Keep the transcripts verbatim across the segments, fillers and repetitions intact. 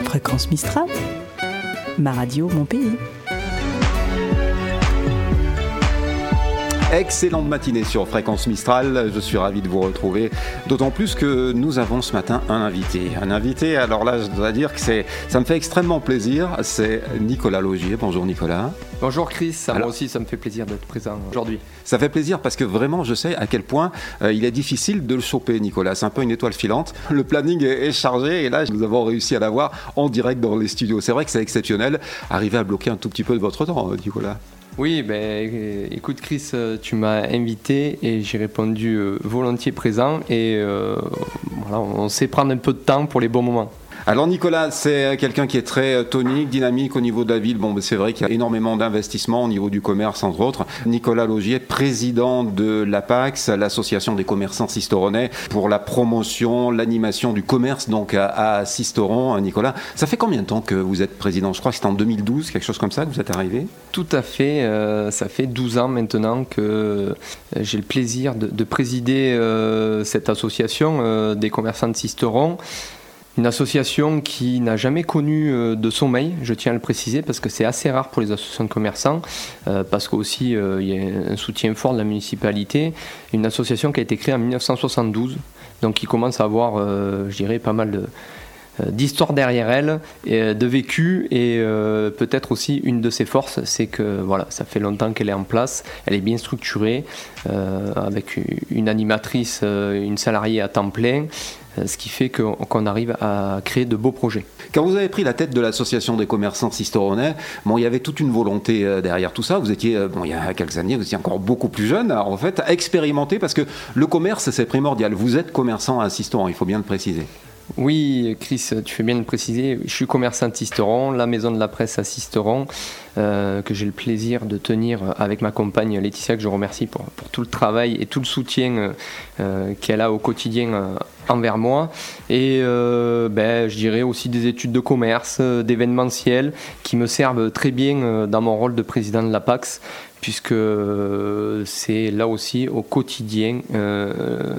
Fréquence Mistral, ma radio, mon pays. Excellente matinée sur Fréquence Mistral, je suis ravi de vous retrouver, d'autant plus que nous avons ce matin un invité. Un invité, alors là je dois dire que c'est, ça me fait extrêmement plaisir, c'est Nicolas Laugier. Bonjour Nicolas. Bonjour Chris, ça alors, moi aussi ça me fait plaisir d'être présent aujourd'hui. Ça fait plaisir parce que vraiment je sais à quel point euh, il est difficile de le choper Nicolas, c'est un peu une étoile filante. Le planning est, est chargé et là nous avons réussi à l'avoir en direct dans les studios. C'est vrai que c'est exceptionnel, arriver à bloquer un tout petit peu de votre temps Nicolas. Oui, ben, écoute Chris, tu m'as invité et j'ai répondu euh, volontiers présent et euh, voilà, on sait prendre un peu de temps pour les bons moments. Alors Nicolas, c'est quelqu'un qui est très tonique, dynamique au niveau de la ville. Bon, c'est vrai qu'il y a énormément d'investissements au niveau du commerce, entre autres. Nicolas Laugier, président de l'APAX, l'association des commerçants sisteronais, pour la promotion, l'animation du commerce donc à, à Sisteron. Nicolas, ça fait combien de temps que vous êtes président ? Je crois que c'était en deux mille douze, quelque chose comme ça, que vous êtes arrivé ? Tout à fait, euh, ça fait douze ans maintenant que j'ai le plaisir de, de présider euh, cette association euh, des commerçants de Sisteron. Une association qui n'a jamais connu euh, de sommeil, je tiens à le préciser, parce que c'est assez rare pour les associations de commerçants, euh, parce qu'aussi euh, il y a un soutien fort de la municipalité. Une association qui a été créée en dix-neuf cent soixante-douze, donc qui commence à avoir, euh, je dirais, pas mal de... d'histoire derrière elle, et de vécu, et euh, peut-être aussi une de ses forces, c'est que voilà, ça fait longtemps qu'elle est en place, elle est bien structurée, euh, avec une animatrice, euh, une salariée à temps plein, euh, ce qui fait qu'on, qu'on arrive à créer de beaux projets. Quand vous avez pris la tête de l'association des commerçants sisteronais, bon, il y avait toute une volonté euh, derrière tout ça. Vous étiez, euh, bon, il y a quelques années, vous étiez encore beaucoup plus jeune, alors, en fait, à expérimenter, parce que le commerce, c'est primordial. Vous êtes commerçant à Sisteron, il faut bien le préciser. Oui, Chris, tu fais bien de le préciser. Je suis commerçant à Sisteron, la maison de la presse à Sisteron, euh, que j'ai le plaisir de tenir avec ma compagne Laetitia, que je remercie pour, pour tout le travail et tout le soutien euh, qu'elle a au quotidien euh, envers moi. Et euh, ben, je dirais aussi des études de commerce, euh, d'événementiel, qui me servent très bien euh, dans mon rôle de président de l'APAX, puisque c'est là aussi au quotidien euh,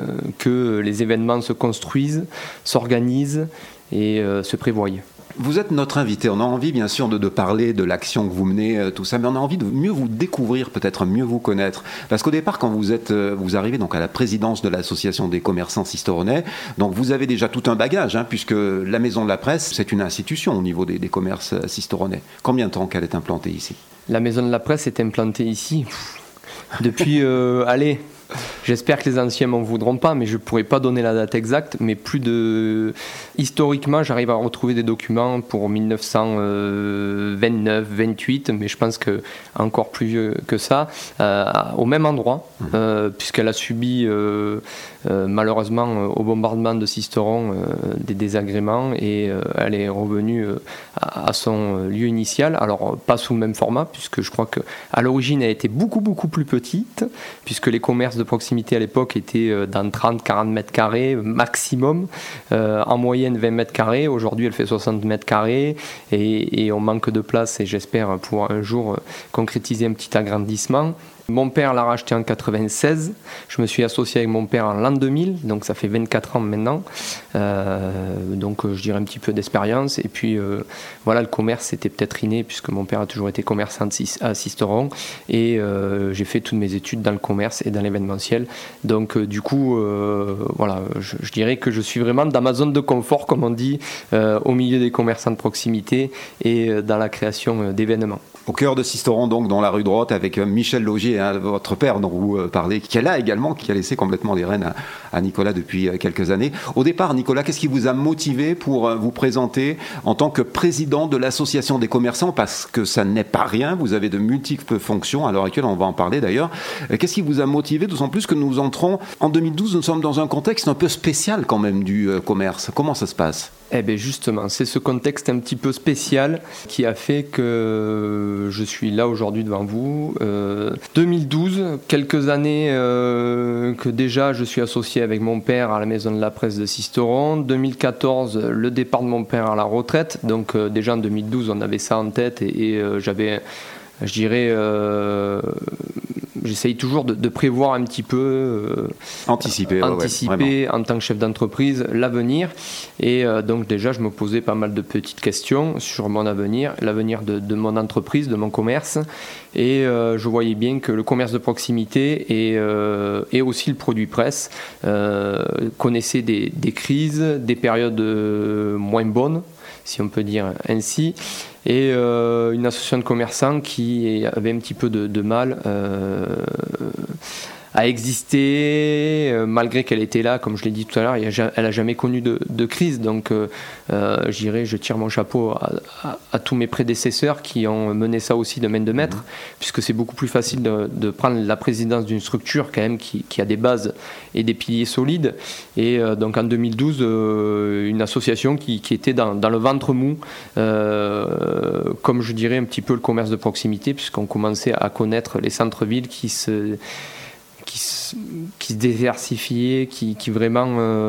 que les événements se construisent, s'organisent et euh, se prévoient. Vous êtes notre invité, on a envie bien sûr de, de parler de l'action que vous menez, euh, tout ça, mais on a envie de mieux vous découvrir, peut-être mieux vous connaître. Parce qu'au départ, quand vous êtes, euh, vous arrivez donc à la présidence de l'association des commerçants sisteronais, donc vous avez déjà tout un bagage, hein, puisque la maison de la presse, c'est une institution au niveau des, des commerces sisteronais. Combien de temps qu'elle est implantée ici ? La maison de la presse est implantée ici depuis, euh, allez... J'espère que les anciens m'en voudront pas, mais je pourrais pas donner la date exacte. Mais plus de, historiquement, j'arrive à retrouver des documents pour dix-neuf cent vingt-neuf, vingt-huit, mais je pense que encore plus vieux que ça, euh, au même endroit, euh, puisqu'elle a subi euh, euh, malheureusement au bombardement de Sisteron euh, des désagréments et euh, elle est revenue euh, à, à son lieu initial. Alors pas sous le même format, puisque je crois que à l'origine elle était beaucoup beaucoup plus petite, puisque les commerces de proximité à l'époque était dans trente à quarante mètres carrés maximum, euh, en moyenne vingt mètres carrés. Aujourd'hui elle fait soixante mètres carrés et, et on manque de place et j'espère pouvoir un jour concrétiser un petit agrandissement. Mon père l'a racheté en quatre-vingt-seize, je me suis associé avec mon père en l'an deux mille, donc ça fait vingt-quatre ans maintenant, euh, donc je dirais un petit peu d'expérience, et puis euh, voilà, le commerce c'était peut-être inné puisque mon père a toujours été commerçant à Sisteron, et euh, j'ai fait toutes mes études dans le commerce et dans l'événementiel, donc euh, du coup, euh, voilà, je, je dirais que je suis vraiment dans ma zone de confort, comme on dit, euh, au milieu des commerçants de proximité et euh, dans la création d'événements. Au cœur de Sisteron, donc, dans la rue Droite, avec Michel Laugier, hein, votre père dont vous euh, parlez, qui est là également, qui a laissé complètement les rênes à, à Nicolas depuis euh, quelques années. Au départ, Nicolas, qu'est-ce qui vous a motivé pour euh, vous présenter en tant que président de l'association des commerçants ? Parce que ça n'est pas rien, vous avez de multiples fonctions, à l'heure actuelle, on va en parler d'ailleurs. Euh, qu'est-ce qui vous a motivé, d'autant plus que nous entrons en deux mille douze, nous sommes dans un contexte un peu spécial quand même du euh, commerce. Comment ça se passe ? Eh bien justement, c'est ce contexte un petit peu spécial qui a fait que je suis là aujourd'hui devant vous. Euh, deux mille douze, quelques années euh, que déjà je suis associé avec mon père à la maison de la presse de Sisteron. deux mille quatorze, le départ de mon père à la retraite. Donc euh, déjà en deux mille douze, on avait ça en tête et, et euh, j'avais, je dirais, euh, j'essaye toujours de, de prévoir un petit peu, euh, anticiper, anticiper ouais, ouais, en tant que chef d'entreprise l'avenir. Et euh, donc déjà, je me posais pas mal de petites questions sur mon avenir, l'avenir de, de mon entreprise, de mon commerce. Et euh, je voyais bien que le commerce de proximité et, euh, et aussi le produit presse euh, connaissaient des, des crises, des périodes euh, moins bonnes, si on peut dire ainsi, et euh, une association de commerçants qui avait un petit peu de, de mal euh, à exister, euh, malgré qu'elle était là, comme je l'ai dit tout à l'heure, elle n'a jamais connu de, de crise. Donc, euh, euh, je dirais, je tire mon chapeau à, à, à tous mes prédécesseurs qui ont mené ça aussi de main de maître, mmh. puisque c'est beaucoup plus facile de, de prendre la présidence d'une structure quand même qui, qui a des bases et des piliers solides. Et euh, donc, en deux mille douze, euh, une association qui, qui était dans, dans le ventre mou, euh, comme je dirais un petit peu le commerce de proximité, puisqu'on commençait à connaître les centres-villes qui se Qui se, qui se diversifiait, qui, qui vraiment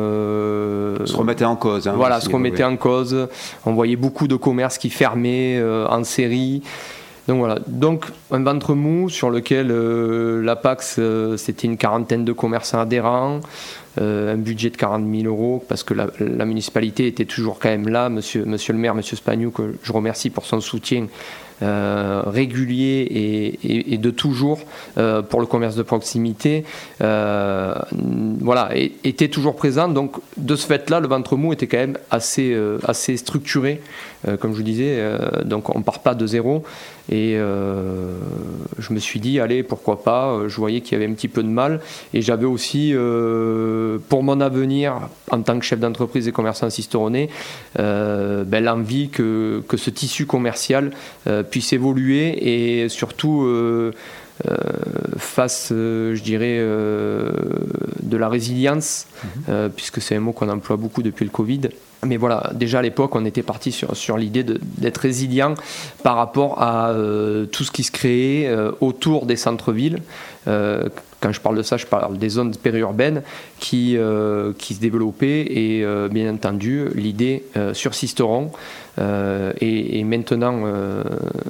euh, se remettait en cause. Hein, voilà, aussi, se remettait oui. en cause. On voyait beaucoup de commerces qui fermaient euh, en série. Donc voilà, donc un ventre mou sur lequel euh, l'Apax, euh, c'était une quarantaine de commerçants adhérents, euh, un budget de quarante mille euros, parce que la, la municipalité était toujours quand même là. Monsieur, monsieur le maire, monsieur Spagnou, que je remercie pour son soutien Euh, régulier et, et, et de toujours euh, pour le commerce de proximité, euh, voilà, et, était toujours présent. Donc de ce fait-là, le ventre mou était quand même assez, euh, assez structuré, euh, comme je vous disais. Euh, donc on ne part pas de zéro. Et euh, je me suis dit, allez, pourquoi pas. Je voyais qu'il y avait un petit peu de mal. Et j'avais aussi, euh, pour mon avenir, en tant que chef d'entreprise et commerçant cisteronnais, euh, ben, l'envie que, que ce tissu commercial euh, puisse évoluer et surtout euh, euh, fasse, euh, je dirais, euh, de la résilience, mmh. euh, puisque c'est un mot qu'on emploie beaucoup depuis le Covid. Mais voilà, déjà à l'époque, on était parti sur, sur l'idée de, d'être résilient par rapport à euh, tout ce qui se créait euh, autour des centres-villes. Euh, quand je parle de ça, je parle des zones périurbaines qui, euh, qui se développaient et euh, bien entendu, l'idée euh, sur Sisteron. Euh, et, et maintenant, euh,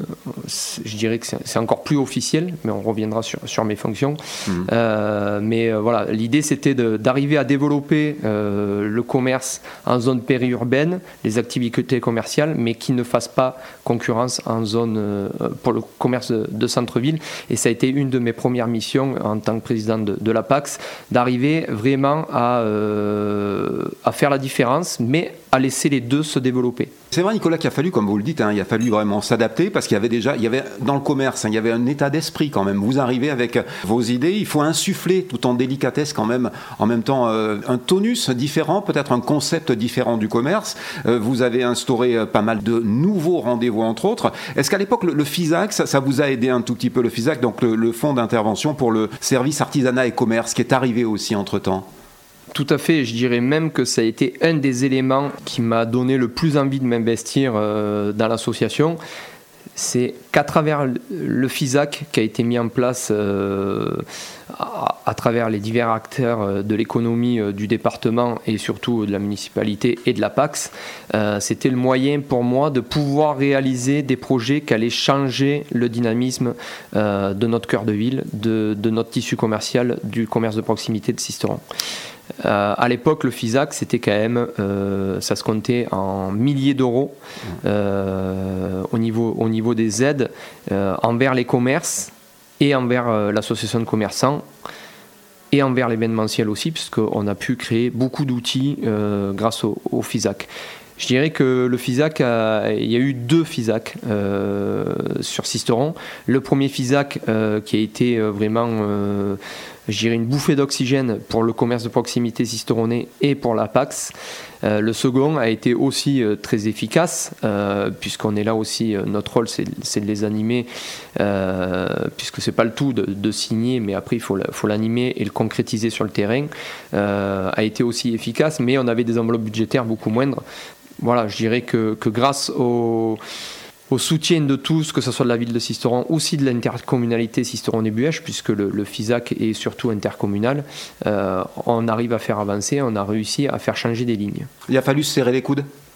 je dirais que c'est, c'est encore plus officiel, mais on reviendra sur, sur mes fonctions. Mmh. Euh, mais euh, voilà, l'idée c'était de, d'arriver à développer euh, le commerce en zone périurbaine, les activités commerciales, mais qui ne fassent pas concurrence en zone euh, pour le commerce de, de centre-ville. Et ça a été une de mes premières missions en tant que président de, de l'Apax, d'arriver vraiment à, euh, à faire la différence, mais à laisser les deux se développer. C'est vrai, Nicolas, qu'il a fallu, comme vous le dites, hein, il a fallu vraiment s'adapter parce qu'il y avait déjà, il y avait dans le commerce, hein, il y avait un état d'esprit quand même. Vous arrivez avec vos idées, il faut insuffler tout en délicatesse quand même, en même temps euh, un tonus différent, peut-être un concept différent du commerce. Euh, vous avez instauré euh, pas mal de nouveaux rendez-vous entre autres. Est-ce qu'à l'époque le, le FISAC, ça, ça vous a aidé un tout petit peu, le FISAC, donc le, le fonds d'intervention pour le service artisanat et commerce, qui est arrivé aussi entre-temps? Tout à fait, je dirais même que ça a été un des éléments qui m'a donné le plus envie de m'investir euh, dans l'association. C'est qu'à travers le FISAC qui a été mis en place euh, à, à travers les divers acteurs de l'économie euh, du département et surtout de la municipalité et de l'Apax, euh, c'était le moyen pour moi de pouvoir réaliser des projets qui allaient changer le dynamisme euh, de notre cœur de ville, de, de notre tissu commercial, du commerce de proximité de Sisteron. Euh, à l'époque, le FISAC, c'était quand même, euh, ça se comptait en milliers d'euros euh, au niveau, au niveau des aides euh, envers les commerces et envers euh, l'association de commerçants et envers l'événementiel aussi, puisqu'on a pu créer beaucoup d'outils euh, grâce au, au FISAC. Je dirais que le FISAC, a, il y a eu deux FISAC euh, sur Sisteron. Le premier FISAC euh, qui a été vraiment, euh, je dirais, une bouffée d'oxygène pour le commerce de proximité sisteronnais et pour l'Apax. Euh, le second a été aussi euh, très efficace, euh, puisqu'on est là aussi, euh, notre rôle c'est, c'est de les animer, euh, puisque c'est pas le tout de, de signer, mais après il faut, faut l'animer et le concrétiser sur le terrain, euh, a été aussi efficace, mais on avait des enveloppes budgétaires beaucoup moindres. Voilà, je dirais que, que grâce au, au soutien de tous, que ce soit de la ville de Sisteron, aussi de l'intercommunalité Sisteron et Buëch, puisque le, le FISAC est surtout intercommunal, euh, on arrive à faire avancer, on a réussi à faire changer des lignes. Il a fallu se serrer les coudes ?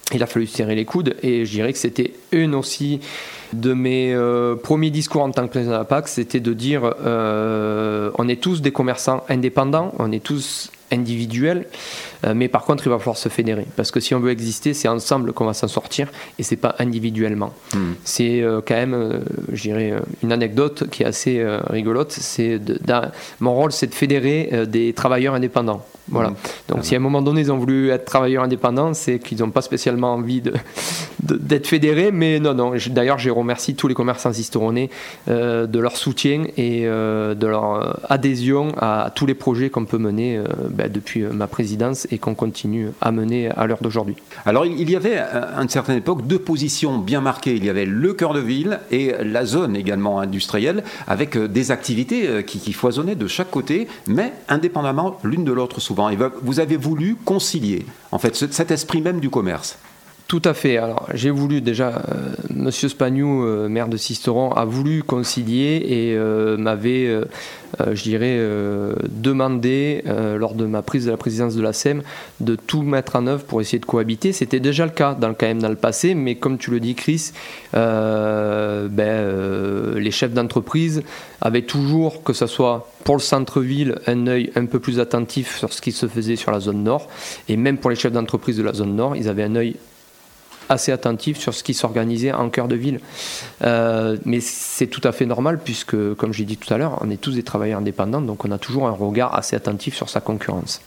il a fallu serrer les coudes, et je dirais que c'était une aussi de mes euh, premiers discours en tant que président de la P A C, c'était de dire euh, on est tous des commerçants indépendants, on est tous individuels, euh, mais par contre il va falloir se fédérer, parce que si on veut exister, c'est ensemble qu'on va s'en sortir, et c'est pas individuellement. Mmh. C'est euh, quand même, euh, je dirais, une anecdote qui est assez euh, rigolote, c'est de, de, mon rôle c'est de fédérer euh, des travailleurs indépendants. Voilà. Mmh. Donc, si à un moment donné ils ont voulu être travailleurs indépendants, c'est qu'ils n'ont pas spécialement envie de, de, d'être fédérés. Mais non, non. D'ailleurs, je remercie tous les commerçants cisteronnais euh, de leur soutien et euh, de leur adhésion à tous les projets qu'on peut mener euh, ben, depuis ma présidence et qu'on continue à mener à l'heure d'aujourd'hui. Alors, il y avait à une certaine époque deux positions bien marquées. Il y avait le cœur de ville et la zone également industrielle, avec des activités qui, qui foisonnaient de chaque côté, mais indépendamment l'une de l'autre souvent. Et vous avez voulu concilier, en fait, cet esprit même du commerce. Tout à fait. Alors, j'ai voulu déjà, euh, Monsieur Spagnou, euh, maire de Sisteron, a voulu concilier et euh, m'avait, euh, euh, je dirais, euh, demandé, euh, lors de ma prise de la présidence de l'A S E M, de tout mettre en œuvre pour essayer de cohabiter. C'était déjà le cas dans le, quand même dans le passé, mais comme tu le dis, Chris, euh, ben, euh, les chefs d'entreprise avaient toujours, que ce soit pour le centre-ville, un œil un peu plus attentif sur ce qui se faisait sur la zone nord, et même pour les chefs d'entreprise de la zone nord, ils avaient un œil assez attentif sur ce qui s'organisait en cœur de ville. Euh, mais c'est tout à fait normal puisque, comme j'ai dit tout à l'heure, on est tous des travailleurs indépendants, donc on a toujours un regard assez attentif sur sa concurrence.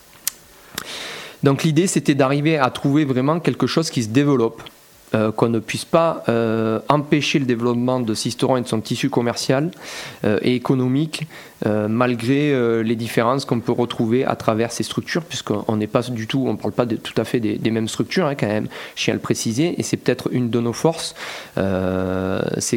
Donc l'idée, c'était d'arriver à trouver vraiment quelque chose qui se développe, euh, qu'on ne puisse pas euh, empêcher le développement de Sisteron et de son tissu commercial euh, et économique, Euh, malgré euh, les différences qu'on peut retrouver à travers ces structures, puisqu'on n'est pas du tout, on ne parle pas de, tout à fait des, des mêmes structures, hein, quand même, je tiens à le préciser, et c'est peut-être une de nos forces, euh, c'est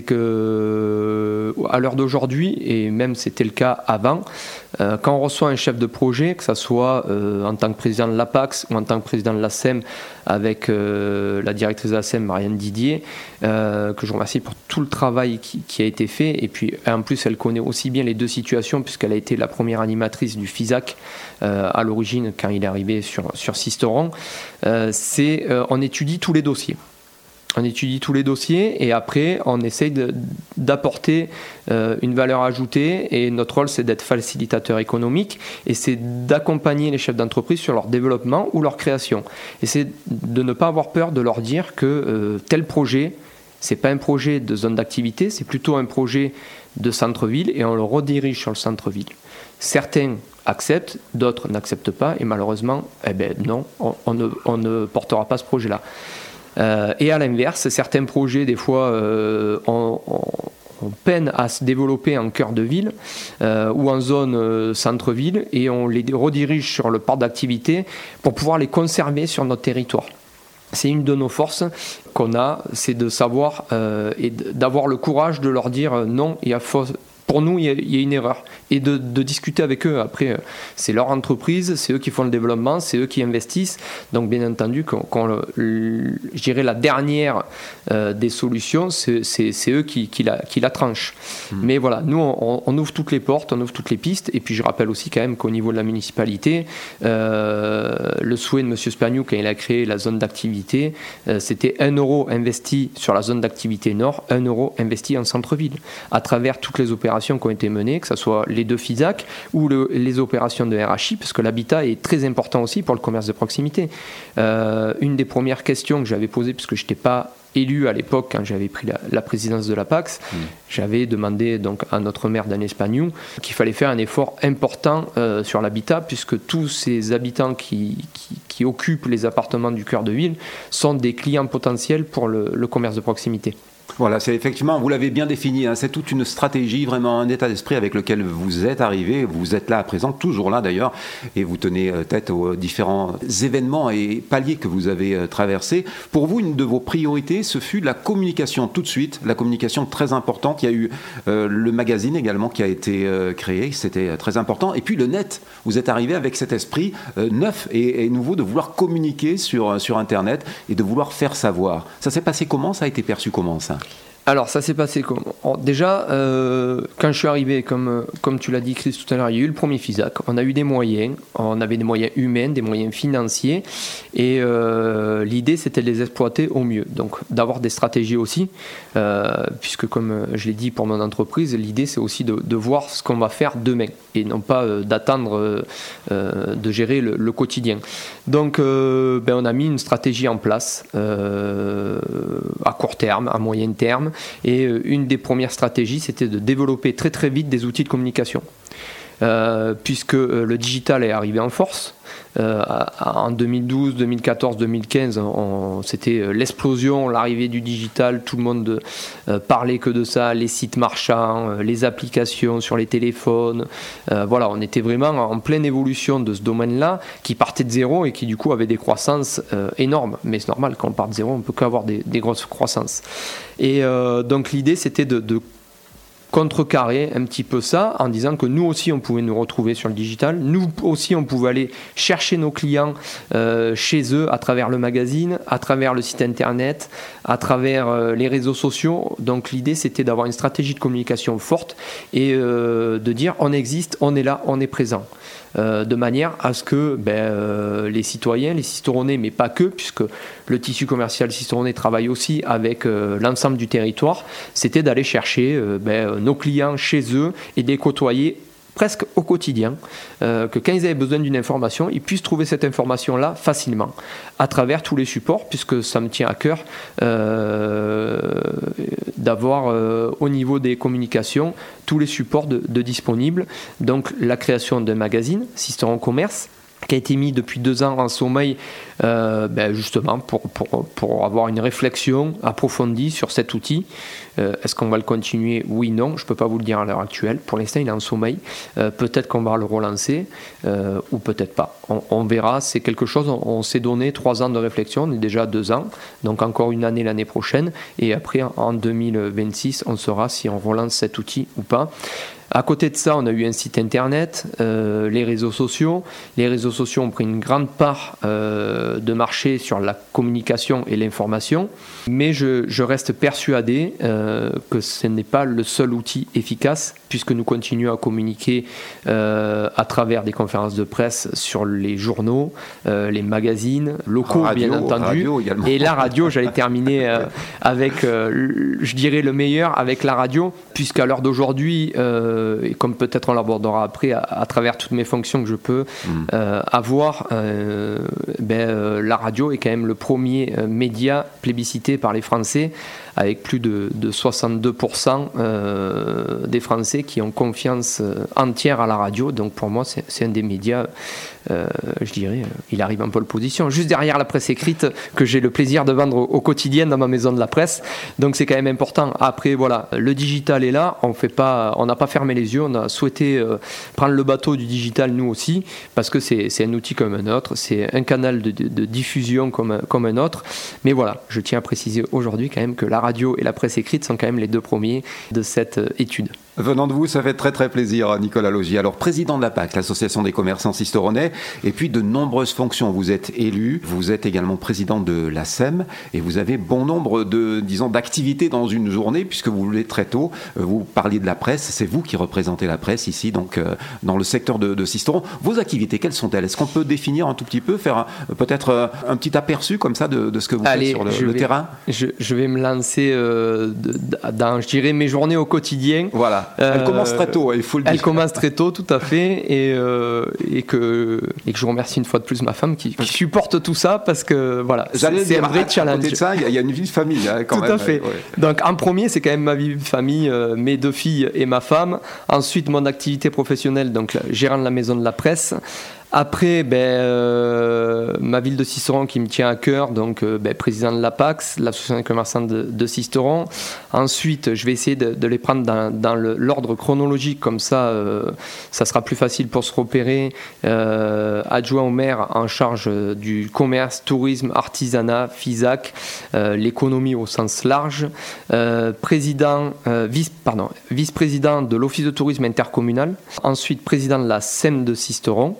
que à l'heure d'aujourd'hui, et même c'était le cas avant, euh, quand on reçoit un chef de projet, que ce soit euh, en tant que président de l'A P A C ou en tant que président de l'A S E M, avec euh, la directrice de l'A S E M, Marianne Didier, euh, que je remercie pour tout le travail qui, qui a été fait, et puis en plus elle connaît aussi bien les deux situations, puisqu'elle a été la première animatrice du FISAC euh, à l'origine quand il est arrivé sur, sur Sisteron. Euh, c'est, euh, on étudie tous les dossiers. On étudie tous les dossiers et après on essaye de, d'apporter euh, une valeur ajoutée, et notre rôle c'est d'être facilitateur économique et c'est d'accompagner les chefs d'entreprise sur leur développement ou leur création. Et c'est de ne pas avoir peur de leur dire que euh, tel projet, c'est pas un projet de zone d'activité, c'est plutôt un projet de centre-ville et on le redirige sur le centre-ville. Certains acceptent, d'autres n'acceptent pas et malheureusement, eh ben non, on, on, ne, on ne portera pas ce projet-là. Euh, et à l'inverse, certains projets, des fois, euh, on, on, on peine à se développer en cœur de ville euh, ou en zone euh, centre-ville et on les redirige sur le parc d'activité pour pouvoir les conserver sur notre territoire. C'est une de nos forces qu'on a, c'est de savoir euh, et d'avoir le courage de leur dire euh, non, il y a fausse. Pour nous, il y, a, il y a une erreur. Et de, de discuter avec eux. Après, c'est leur entreprise, c'est eux qui font le développement, c'est eux qui investissent. Donc, bien entendu, quand, quand le, le, je dirais la dernière euh, des solutions, c'est, c'est, c'est eux qui, qui, la, qui la tranchent. Mmh. Mais voilà, nous, on, on ouvre toutes les portes, on ouvre toutes les pistes. Et puis, je rappelle aussi quand même qu'au niveau de la municipalité, euh, le souhait de M. Spagnou, quand il a créé la zone d'activité, euh, c'était un euro investi sur la zone d'activité nord, un euro investi en centre-ville, à travers toutes les opérations qui ont été menées, que ce soit les deux FISAC ou le, les opérations de R H I, parce que l'habitat est très important aussi pour le commerce de proximité. Euh, une des premières questions que j'avais posées, puisque je n'étais pas élu à l'époque quand j'avais pris la, la présidence de la P A C, mmh. j'avais demandé donc à notre maire Daniel Spagnou qu'il fallait faire un effort important euh, sur l'habitat, puisque tous ces habitants qui, qui, qui occupent les appartements du cœur de ville sont des clients potentiels pour le, le commerce de proximité. Voilà, c'est effectivement, vous l'avez bien défini, hein, c'est toute une stratégie, vraiment un état d'esprit avec lequel vous êtes arrivé, vous êtes là à présent, toujours là d'ailleurs, et vous tenez tête aux différents événements et paliers que vous avez traversés. Pour vous, une de vos priorités, ce fut la communication tout de suite, la communication très importante. Il y a eu euh, le magazine également qui a été euh, créé, c'était très important, et puis le net. Vous êtes arrivé avec cet esprit euh, neuf et, et nouveau de vouloir communiquer sur, sur Internet et de vouloir faire savoir. Ça s'est passé comment? Ça a été perçu comment ça? Alors, ça s'est passé comment ? Alors, déjà, euh, quand je suis arrivé, comme, comme tu l'as dit, Chris, tout à l'heure, il y a eu le premier FISAC. On a eu des moyens. On avait des moyens humains, des moyens financiers. Et euh, l'idée, c'était de les exploiter au mieux. Donc, d'avoir des stratégies aussi. Euh, puisque, comme je l'ai dit pour mon entreprise, l'idée, c'est aussi de, de voir ce qu'on va faire demain. Et non pas euh, d'attendre euh, euh, de gérer le, le quotidien. Donc, euh, ben, on a mis une stratégie en place euh, à court terme, à moyen terme. Et une des premières stratégies, c'était de développer très très vite des outils de communication. Euh, puisque le digital est arrivé en force. Euh, en deux mille douze, deux mille quatorze, deux mille quinze, on, c'était l'explosion, l'arrivée du digital, tout le monde euh, parlait que de ça, les sites marchands, euh, les applications sur les téléphones. Euh, voilà, on était vraiment en pleine évolution de ce domaine-là, qui partait de zéro et qui du coup avait des croissances euh, énormes. Mais c'est normal, quand on part de zéro, on ne peut qu'avoir des, des grosses croissances. Et euh, donc l'idée, c'était de, de contrecarrer un petit peu ça en disant que nous aussi on pouvait nous retrouver sur le digital, nous aussi on pouvait aller chercher nos clients euh, chez eux à travers le magazine, à travers le site internet, à travers euh, les réseaux sociaux. Donc l'idée c'était d'avoir une stratégie de communication forte et euh, de dire on existe, on est là, on est présent. Euh, de manière à ce que ben, euh, les citoyens, les Sisteronnais, mais pas que, puisque le tissu commercial Sisteronnais travaille aussi avec euh, l'ensemble du territoire, c'était d'aller chercher euh, ben, nos clients chez eux et de les côtoyer presque au quotidien, euh, que quand ils avaient besoin d'une information, ils puissent trouver cette information-là facilement, à travers tous les supports, puisque ça me tient à cœur euh, d'avoir euh, au niveau des communications tous les supports de, de disponibles. Donc la création d'un magazine, Sisteron Commerce, qui a été mis depuis deux ans en sommeil euh, ben justement pour, pour, pour avoir une réflexion approfondie sur cet outil. Euh, est-ce qu'on va le continuer ? Oui, non, je ne peux pas vous le dire à l'heure actuelle. Pour l'instant, il est en sommeil. Euh, peut-être qu'on va le relancer euh, ou peut-être pas. On, on verra, c'est quelque chose, on, on s'est donné trois ans de réflexion, on est déjà deux ans, donc encore une année l'année prochaine. Et après, en deux mille vingt-six, on saura si on relance cet outil ou pas. À côté de ça, on a eu un site internet, euh, les réseaux sociaux. Les réseaux sociaux ont pris une grande part euh, de marché sur la communication et l'information. Mais je, je reste persuadé euh, que ce n'est pas le seul outil efficace, puisque nous continuons à communiquer euh, à travers des conférences de presse sur les journaux, euh, les magazines locaux, radio, bien entendu. Radio également. Et la radio, j'allais terminer euh, avec, euh, je dirais, le meilleur avec la radio, puisqu'à l'heure d'aujourd'hui, euh, et comme peut-être on l'abordera après, à, à travers toutes mes fonctions que je peux mmh. euh, avoir, euh, ben, euh, la radio est quand même le premier euh, média plébiscité par les Français, avec plus de, de soixante-deux pour cent euh, des Français qui ont confiance euh, entière à la radio. Donc pour moi, c'est, c'est un des médias, euh, je dirais, euh, il arrive en pole position, juste derrière la presse écrite, que j'ai le plaisir de vendre au, au quotidien dans ma maison de la presse. Donc c'est quand même important. Après, voilà, le digital est là, on fait pas, on n'a pas fermé les yeux, on a souhaité euh, prendre le bateau du digital nous aussi, parce que c'est, c'est un outil comme un autre, c'est un canal de, de, de diffusion comme, comme un autre. Mais voilà, je tiens à préciser aujourd'hui quand même que la radio et la presse écrite sont quand même les deux premiers de cette étude. Venant de vous, ça fait très très plaisir, Nicolas Logier. Alors, président de l'A P A C, l'Association des commerçants sisteronnais, et puis de nombreuses fonctions. Vous êtes élu, vous êtes également président de l'A S E M, et vous avez bon nombre de, disons, d'activités dans une journée, puisque vous voulez très tôt, vous parliez de la presse, c'est vous qui représentez la presse ici, donc euh, dans le secteur de, de Sisteron. Vos activités, quelles sont-elles ? Est-ce qu'on peut définir un tout petit peu, faire un, peut-être euh, un petit aperçu comme ça de, de ce que vous Allez, faites sur le, je le vais, terrain ? je, je vais me lancer euh, de, dans, je dirais, mes journées au quotidien. Voilà. Elle euh, commence très tôt, il faut le dire. Elle commence très tôt, tout à fait, et, euh, et, que, et que je remercie une fois de plus ma femme qui, qui supporte tout ça, parce que voilà, c'est, c'est un vrai challenge. À côté de ça, il y, y a une vie de famille hein, quand tout même. Tout à fait. Ouais. Donc en premier, c'est quand même ma vie de famille, euh, mes deux filles et ma femme. Ensuite, mon activité professionnelle, donc gérant de la maison de la presse. Après, ben, euh, ma ville de Sisteron qui me tient à cœur, donc euh, ben, président de l'A P A C, l'association des commerçants de, de Sisteron. Ensuite, je vais essayer de, de les prendre dans, dans le, l'ordre chronologique, comme ça, euh, ça sera plus facile pour se repérer. Euh, adjoint au maire en charge du commerce, tourisme, artisanat, FISAC, euh, l'économie au sens large. Euh, président, euh, vice, pardon, vice-président de l'office de tourisme intercommunal. Ensuite, président de la S E M de Sisteron.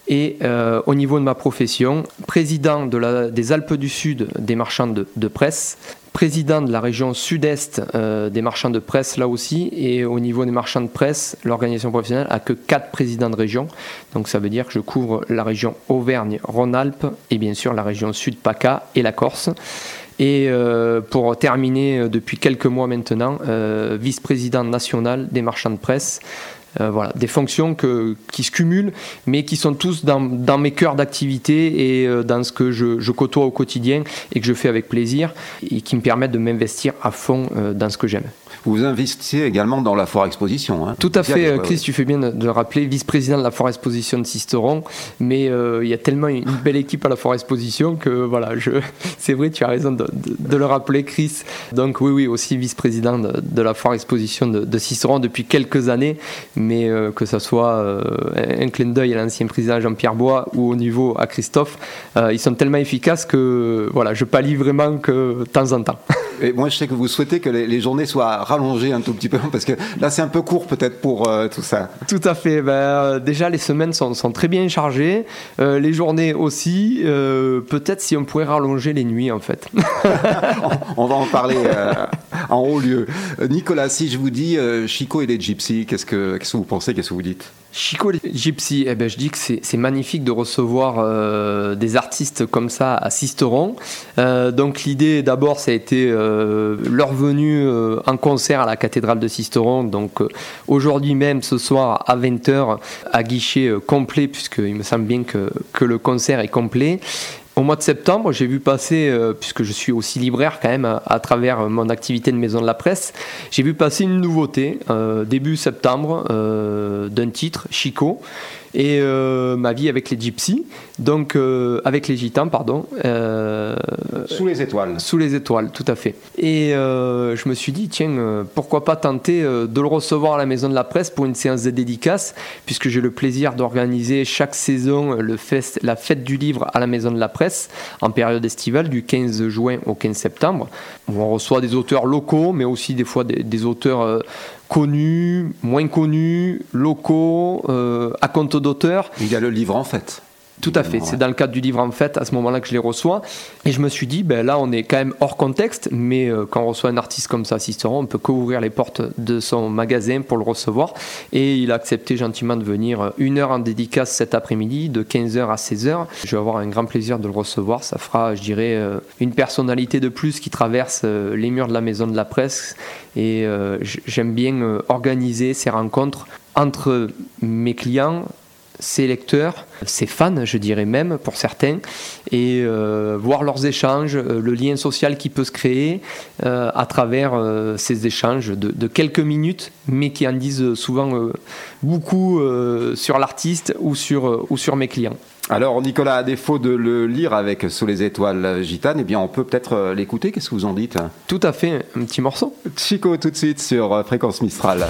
Et euh, au niveau de ma profession, président de la, des Alpes du Sud des marchands de, de presse, président de la région sud-est euh, des marchands de presse là aussi, et au niveau des marchands de presse, l'organisation professionnelle a que quatre présidents de région, donc ça veut dire que je couvre la région Auvergne-Rhône-Alpes et bien sûr la région Sud-PACA et la Corse. Et euh, pour terminer, depuis quelques mois maintenant, euh, vice-président national des marchands de presse. Euh, voilà, des fonctions que, qui se cumulent, mais qui sont tous dans, dans mes cœurs d'activité et euh, dans ce que je, je côtoie au quotidien et que je fais avec plaisir et qui me permettent de m'investir à fond euh, dans ce que j'aime. Vous investissez également dans la Foire Exposition. Hein. Tout à fait, Chris, tu fais bien de le rappeler, vice-président de la Foire Exposition de Sisteron, mais euh, il y a tellement une belle équipe à la Foire Exposition que voilà, je, c'est vrai, tu as raison de, de, de le rappeler, Chris. Donc oui, oui, aussi vice-président de, de la Foire Exposition de, de Sisteron depuis quelques années, mais euh, que ce soit euh, un clin d'œil à l'ancien président Jean-Pierre Bois ou au niveau à Christophe, euh, ils sont tellement efficaces que voilà, je pallie vraiment que de temps en temps. Et moi, je sais que vous souhaitez que les, les journées soient rallongées un tout petit peu, parce que là, c'est un peu court peut-être pour euh, tout ça. Tout à fait. Ben, euh, déjà, les semaines sont, sont très bien chargées, euh, les journées aussi. Euh, peut-être si on pourrait rallonger les nuits, en fait. on, on va en parler euh, en haut lieu. Nicolas, si je vous dis euh, Chico et les Gypsies, qu'est-ce que, qu'est-ce que vous pensez, qu'est-ce que vous dites ? Chico les Gypsies, eh ben, je dis que c'est, c'est magnifique de recevoir euh, des artistes comme ça à Sisteron. Euh, donc l'idée d'abord, ça a été euh, leur venue euh, en concert à la cathédrale de Sisteron. Donc euh, aujourd'hui même, ce soir à vingt heures, à guichet euh, complet, puisqu'il me semble bien que, que le concert est complet. Au mois de septembre, j'ai vu passer, euh, puisque je suis aussi libraire quand même à, à travers mon activité de maison de la presse, j'ai vu passer une nouveauté euh, début septembre euh, d'un titre, Chico, et euh, ma vie avec les gypsies, donc euh, avec les gitans, pardon. Euh, sous les étoiles. Sous les étoiles, tout à fait. Et euh, je me suis dit, tiens, euh, pourquoi pas tenter euh, de le recevoir à la Maison de la Presse pour une séance de dédicace, puisque j'ai le plaisir d'organiser chaque saison le fest, la fête du livre à la Maison de la Presse, en période estivale, du quinze juin au quinze septembre, où on reçoit des auteurs locaux, mais aussi des fois des, des auteurs euh, connus, moins connus, locaux, euh, à compte d'auteur. Il y a le livre en fait. Tout à fait, ouais. C'est dans le cadre du livre en fait, à ce moment-là que je les reçois. Et je me suis dit, ben là on est quand même hors contexte, mais euh, quand on reçoit un artiste comme ça à Sisteron, on peut qu'ouvrir les portes de son magasin pour le recevoir. Et il a accepté gentiment de venir une heure en dédicace cet après-midi, de quinze heures à seize heures. Je vais avoir un grand plaisir de le recevoir. Ça fera, je dirais, euh, une personnalité de plus qui traverse euh, les murs de la Maison de la Presse. Et euh, j'aime bien euh, organiser ces rencontres entre mes clients, ses lecteurs, ses fans, je dirais même, pour certains, et euh, voir leurs échanges, euh, le lien social qui peut se créer euh, à travers euh, ces échanges de, de quelques minutes, mais qui en disent souvent euh, beaucoup euh, sur l'artiste ou sur, euh, ou sur mes clients. Alors Nicolas, à défaut de le lire avec Sous les étoiles gitanes, eh bien on peut peut-être l'écouter, qu'est-ce que vous en dites ? Tout à fait, un petit morceau. Chico tout de suite sur Fréquence Mistral.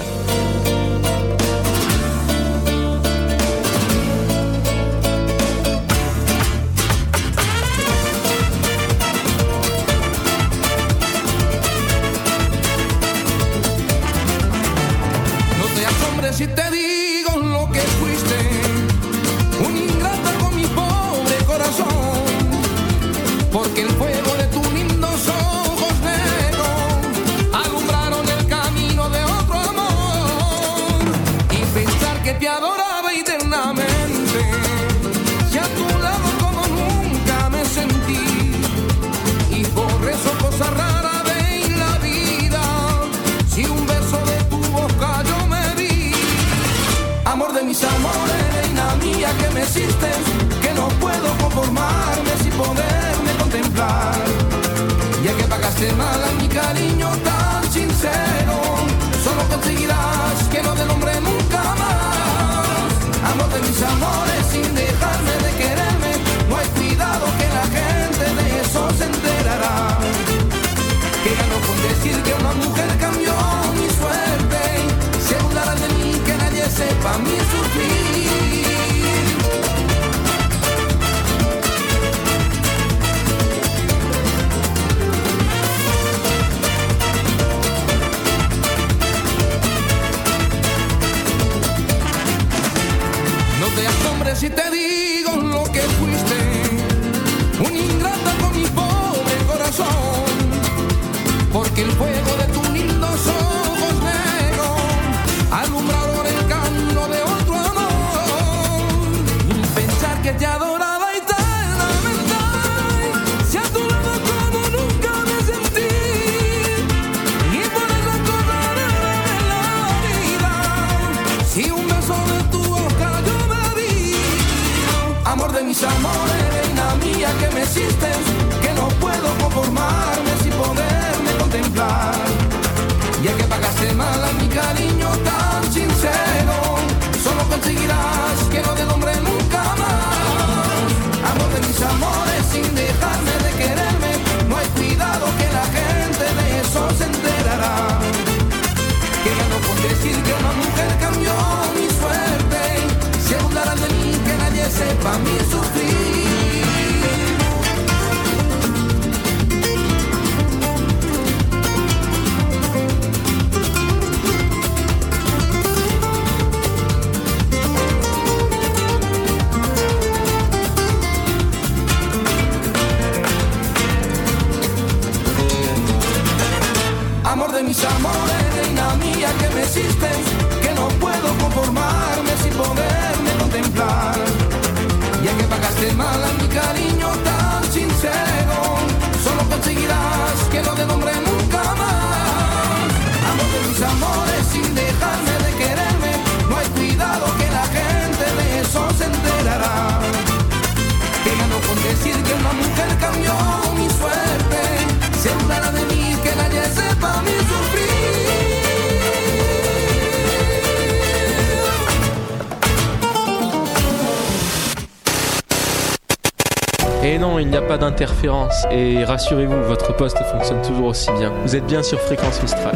Si te digo lo que fuiste, un ingrata con mi pobre corazón, porque el fuego de tus lindos ojos negros alumbraron el camino de otro amor, y pensar que te adoraba eternamente, si a tu lado como nunca me sentí, y por eso cosa rara de la vida, si un beso de tu boca yo me amor de mis amores, reina mía que me hiciste, que no puedo conformarme sin poderme contemplar. Ya que pagaste mal a mi cariño tan sincero, solo conseguirás que no te nombre nunca más. Amor de mis amores, sin dejarme de quererme, no hay cuidado que la gente de eso se enterará. Que ganó con decir que una mujer cambió mi suerte, se burlarán de mí, que nadie sepa mi sufrir. porque el fuego de tus lindos ojos negros alumbraron el camino de otro amor. Y pensar que te adoraba eternamente, si a tu lado como nunca me sentí, y por esas cosas de la vida, si un beso de tu boca yo me di, amor de mis amores, reina mía que me hiciste, que no puedo conformarme sin poderme contemplar. Ya que pagaste mal a mi cariño tan sincero, solo conseguirás que no te nombre nunca más. Amor de mis amores, sin dejarme de quererme, no hay cuidado que la gente de eso se enterará. Que ya no puedo decir que una mujer cambió mi suerte, se burlarán de mí, que nadie sepa mi sufrir. Amor de mis amores, reina mía que me hiciste, que no puedo conformarme sin poderme contemplar. Ya que pagaste mal a mi cariño tan sincero, solo conseguirás que no te nombre nunca más. Amor de mis amores, sin dejarme de quererme, no hay cuidado que la gente de eso se enterará. Que ya no puedo decir que una mujer cambió mi suerte, se burlará de mí, que nadie sepa mi sufrir. Et non, il n'y a pas d'interférence. Et rassurez-vous, votre poste fonctionne toujours aussi bien. Vous êtes bien sur Fréquence Mistral.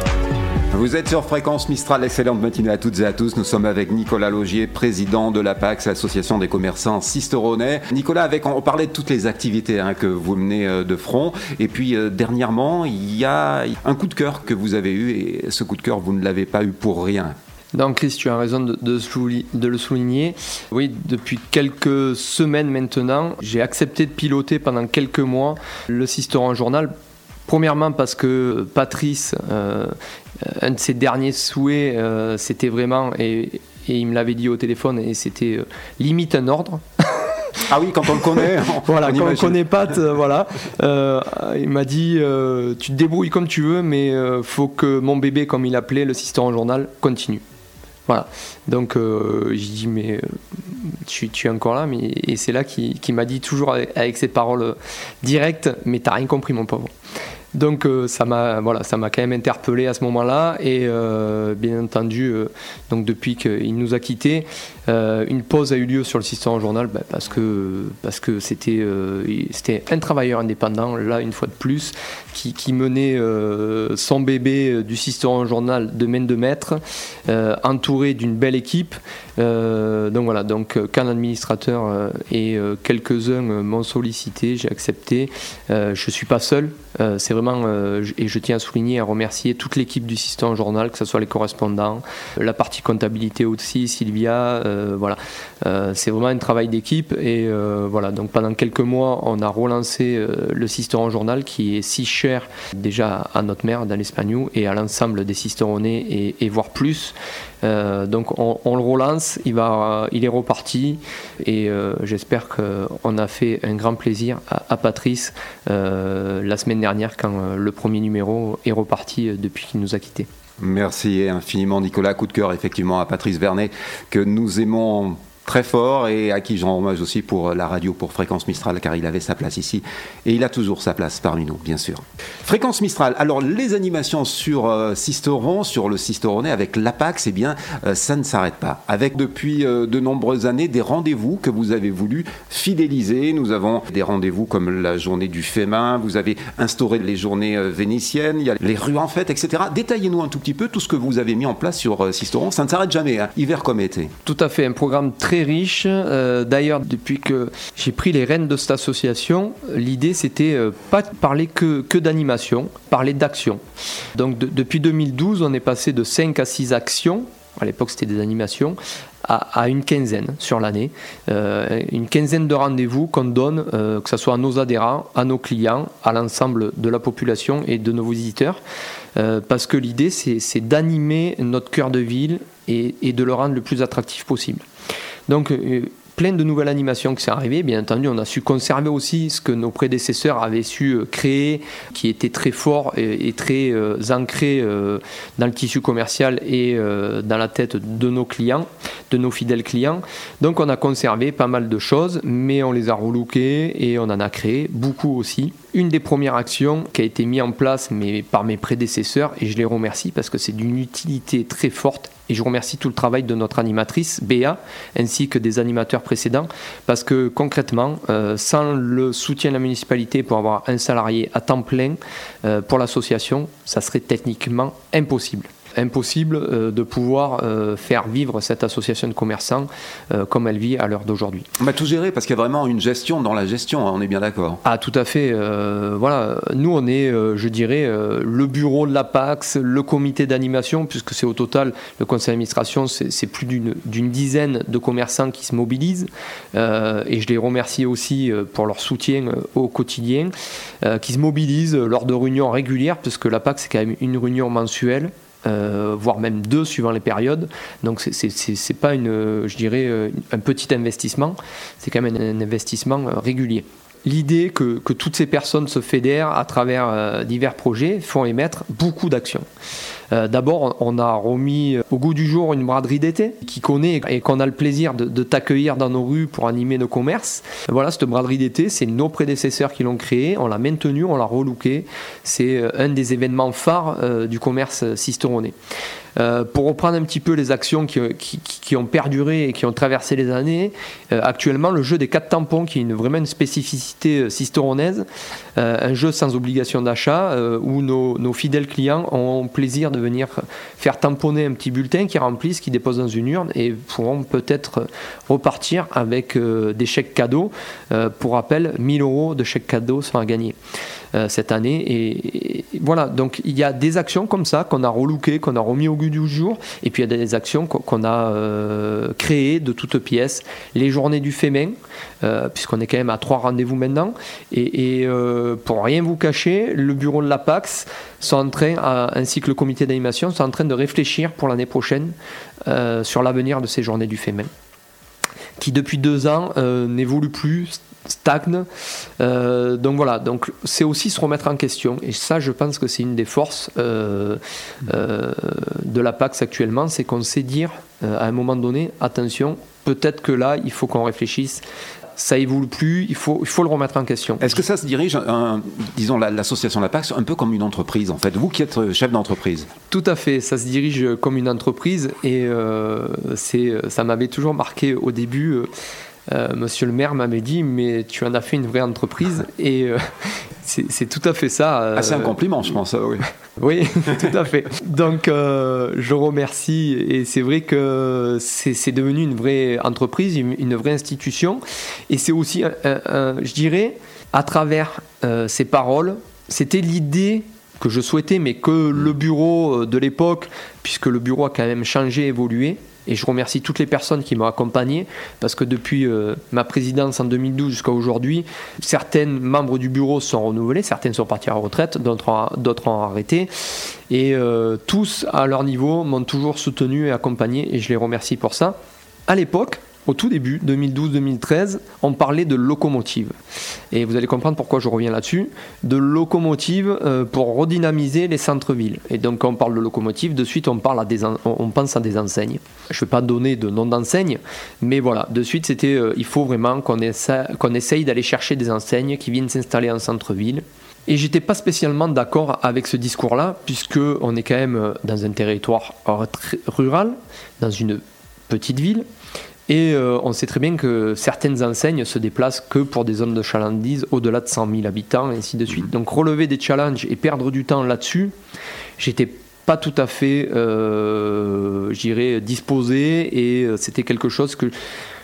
Vous êtes sur Fréquence Mistral, excellente matinée à toutes et à tous. Nous sommes avec Nicolas Laugier, président de l'APAX, l'association des commerçants sisteronais. Nicolas, avec, on parlait de toutes les activités hein, que vous menez de front. Et puis euh, dernièrement, il y a un coup de cœur que vous avez eu. Et ce coup de cœur, vous ne l'avez pas eu pour rien. Donc Chris, tu as raison de, de, de le souligner. Oui, depuis quelques semaines maintenant, j'ai accepté de piloter pendant quelques mois le Sisteron Journal. Premièrement parce que Patrice, euh, un de ses derniers souhaits, euh, c'était vraiment, et, et il me l'avait dit au téléphone, et c'était euh, limite un ordre. Ah oui, quand on le connaît. On, voilà, on quand on connaît Pat, euh, voilà. Euh, il m'a dit, euh, tu te débrouilles comme tu veux, mais il euh, faut que mon bébé, comme il appelait le Sisteron Journal, continue. Voilà, donc euh, j'ai dit mais euh, tu, tu es encore là, mais, et c'est là qu'il, qu'il m'a dit toujours avec, avec ses paroles directes, mais t'as rien compris mon pauvre. Donc euh, ça m'a voilà, ça m'a quand même interpellé à ce moment-là et euh, bien entendu euh, donc depuis qu'il nous a quittés, euh, une pause a eu lieu sur le Sisteron Journal bah, parce que parce que c'était euh, c'était un travailleur indépendant là une fois de plus qui, qui menait euh, son bébé du Sisteron Journal de main de maître, euh, entouré d'une belle équipe. Euh, donc voilà, donc qu'un administrateur euh, et euh, quelques-uns euh, m'ont sollicité, j'ai accepté. Euh, je suis pas seul, euh, c'est vraiment euh, et je tiens à souligner et à remercier toute l'équipe du Sisteron Journal, que ce soit les correspondants, la partie comptabilité aussi, Sylvia, euh, voilà. Euh, c'est vraiment un travail d'équipe et euh, voilà. Donc pendant quelques mois, on a relancé euh, le Sisteron Journal qui est si cher déjà à notre mère dans l'Espagnol et à l'ensemble des Sisteronais et, et voire plus. Euh, donc on, on le relance, il, va, il est reparti et euh, j'espère qu'on a fait un grand plaisir à, à Patrice euh, la semaine dernière quand euh, le premier numéro est reparti euh, depuis qu'il nous a quittés. Merci infiniment Nicolas, coup de cœur effectivement à Patrice Vernet que nous aimons très fort et à qui je rends hommage aussi pour la radio, pour Fréquence Mistral, car il avait sa place ici et il a toujours sa place parmi nous, bien sûr. Fréquence Mistral, alors les animations sur euh, Sisteron, sur le Sisteronais avec l'APAX, eh bien euh, ça ne s'arrête pas. Avec depuis euh, de nombreuses années des rendez-vous que vous avez voulu fidéliser. Nous avons des rendez-vous comme la journée du Fémin, vous avez instauré les journées euh, vénitiennes, il y a les rues en fête, et cetera. Détaillez-nous un tout petit peu tout ce que vous avez mis en place sur euh, Sisteron. Ça ne s'arrête jamais, hein, hiver comme été. Tout à fait, un programme très riche. Euh, d'ailleurs, depuis que j'ai pris les rênes de cette association, l'idée c'était euh, pas de parler que, que d'animation, parler d'action. Donc de, depuis deux mille douze, on est passé de cinq à six actions. À l'époque, c'était des animations, à, à une quinzaine sur l'année. Euh, une quinzaine de rendez-vous qu'on donne, euh, que ce soit à nos adhérents, à nos clients, à l'ensemble de la population et de nos visiteurs. Euh, parce que l'idée, c'est, c'est d'animer notre cœur de ville et, et de le rendre le plus attractif possible. Donc, euh, plein de nouvelles animations qui sont arrivées. Bien entendu, on a su conserver aussi ce que nos prédécesseurs avaient su créer, qui était très fort et, et très euh, ancré euh, dans le tissu commercial et euh, dans la tête de nos clients, de nos fidèles clients. Donc, on a conservé pas mal de choses, mais on les a relookées et on en a créé beaucoup aussi. Une des premières actions qui a été mise en place mais par mes prédécesseurs, et je les remercie parce que c'est d'une utilité très forte, et je remercie tout le travail de notre animatrice, Béa, ainsi que des animateurs précédents, parce que concrètement, euh, sans le soutien de la municipalité pour avoir un salarié à temps plein euh, pour l'association, ça serait techniquement impossible. Impossible euh, de pouvoir euh, faire vivre cette association de commerçants euh, comme elle vit à l'heure d'aujourd'hui. On va tout gérer parce qu'il y a vraiment une gestion dans la gestion, hein, on est bien d'accord. Ah, tout à fait. Euh, voilà, nous on est, euh, je dirais, euh, le bureau de l'Apax, le comité d'animation, puisque c'est au total, le conseil d'administration, c'est, c'est plus d'une, d'une dizaine de commerçants qui se mobilisent, euh, et je les remercie aussi pour leur soutien au quotidien, euh, qui se mobilisent lors de réunions régulières, puisque l'Apax c'est quand même une réunion mensuelle. Euh, voire même deux suivant les périodes. Donc c'est, c'est, c'est, c'est pas une, je dirais, un petit investissement, c'est quand même un, un investissement régulier. L'idée que, que toutes ces personnes se fédèrent à travers euh, divers projets font émettre beaucoup d'actions. Euh, d'abord, on a remis au goût du jour une braderie d'été qui connaît et qu'on a le plaisir de, de t'accueillir dans nos rues pour animer nos commerces. Voilà, cette braderie d'été, c'est nos prédécesseurs qui l'ont créée, on l'a maintenue, on l'a relookée. C'est un des événements phares euh, du commerce cisteronnais. Euh, pour reprendre un petit peu les actions qui, qui, qui ont perduré et qui ont traversé les années, euh, actuellement le jeu des quatre tampons qui est une, vraiment une spécificité cisteronnaise, euh, un jeu sans obligation d'achat euh, où nos, nos fidèles clients ont plaisir de venir faire tamponner un petit bulletin qu'ils remplissent, qu'ils déposent dans une urne et pourront peut-être repartir avec euh, des chèques cadeaux. Euh, pour rappel, mille euros de chèques cadeaux sont à gagner euh, cette année. Et, et voilà, donc il y a des actions comme ça qu'on a relookées, qu'on a remis au goût du jour, et puis il y a des actions qu'on a euh, créées de toutes pièces. Les journées du fait main, euh, puisqu'on est quand même à trois rendez-vous maintenant, et, et euh, pour rien vous cacher, le bureau de l'Apax sont en train, à, ainsi que le comité d'animation, sont en train de réfléchir pour l'année prochaine euh, sur l'avenir de ces journées du fait main, qui depuis deux ans euh, n'évoluent plus, stagne. Euh, donc voilà, donc c'est aussi se remettre en question. Et ça, je pense que c'est une des forces euh, euh, de l'Apax actuellement, c'est qu'on sait dire euh, à un moment donné, attention, peut-être que là, il faut qu'on réfléchisse. Ça évolue plus, il faut, il faut le remettre en question. Est-ce que ça se dirige, un, disons, l'association L'Apax, un peu comme une entreprise, en fait, vous qui êtes chef d'entreprise? Tout à fait, ça se dirige comme une entreprise, et euh, c'est, ça m'avait toujours marqué au début. Euh, Euh, monsieur le maire m'avait dit, mais tu en as fait une vraie entreprise, et euh, c'est, c'est tout à fait ça. Euh, ah, c'est un compliment, je pense, oui. Oui, tout à fait. Donc, euh, je remercie, et c'est vrai que c'est, c'est devenu une vraie entreprise, une, une vraie institution, et c'est aussi, un, un, un, je dirais, à travers euh, ces paroles, c'était l'idée que je souhaitais, mais que le bureau de l'époque, puisque le bureau a quand même changé, évolué. Et je remercie toutes les personnes qui m'ont accompagné, parce que depuis euh, ma présidence en deux mille douze jusqu'à aujourd'hui, certains membres du bureau sont renouvelés, certains sont partis à la retraite, d'autres ont, d'autres ont arrêté. Et euh, tous, à leur niveau, m'ont toujours soutenu et accompagné, et je les remercie pour ça. À l'époque, au tout début, deux mille douze deux mille treize, on parlait de locomotive. Et vous allez comprendre pourquoi je reviens là-dessus. De locomotive euh, pour redynamiser les centres-villes. Et donc, quand on parle de locomotive, de suite, on, parle à des en... on pense à des enseignes. Je ne vais pas donner de nom d'enseigne, mais voilà, de suite, c'était, euh, il faut vraiment qu'on essaie, qu'on essaye d'aller chercher des enseignes qui viennent s'installer en centre-ville. Et j'étais pas spécialement d'accord avec ce discours-là, puisqu'on est quand même dans un territoire rural, dans une petite ville. Et euh, on sait très bien que certaines enseignes se déplacent que pour des zones de chalandise au-delà de cent mille habitants, et ainsi de suite. Donc relever des challenges et perdre du temps là-dessus, j'étais pas tout à fait, euh, je dirais, disposé, et c'était quelque chose que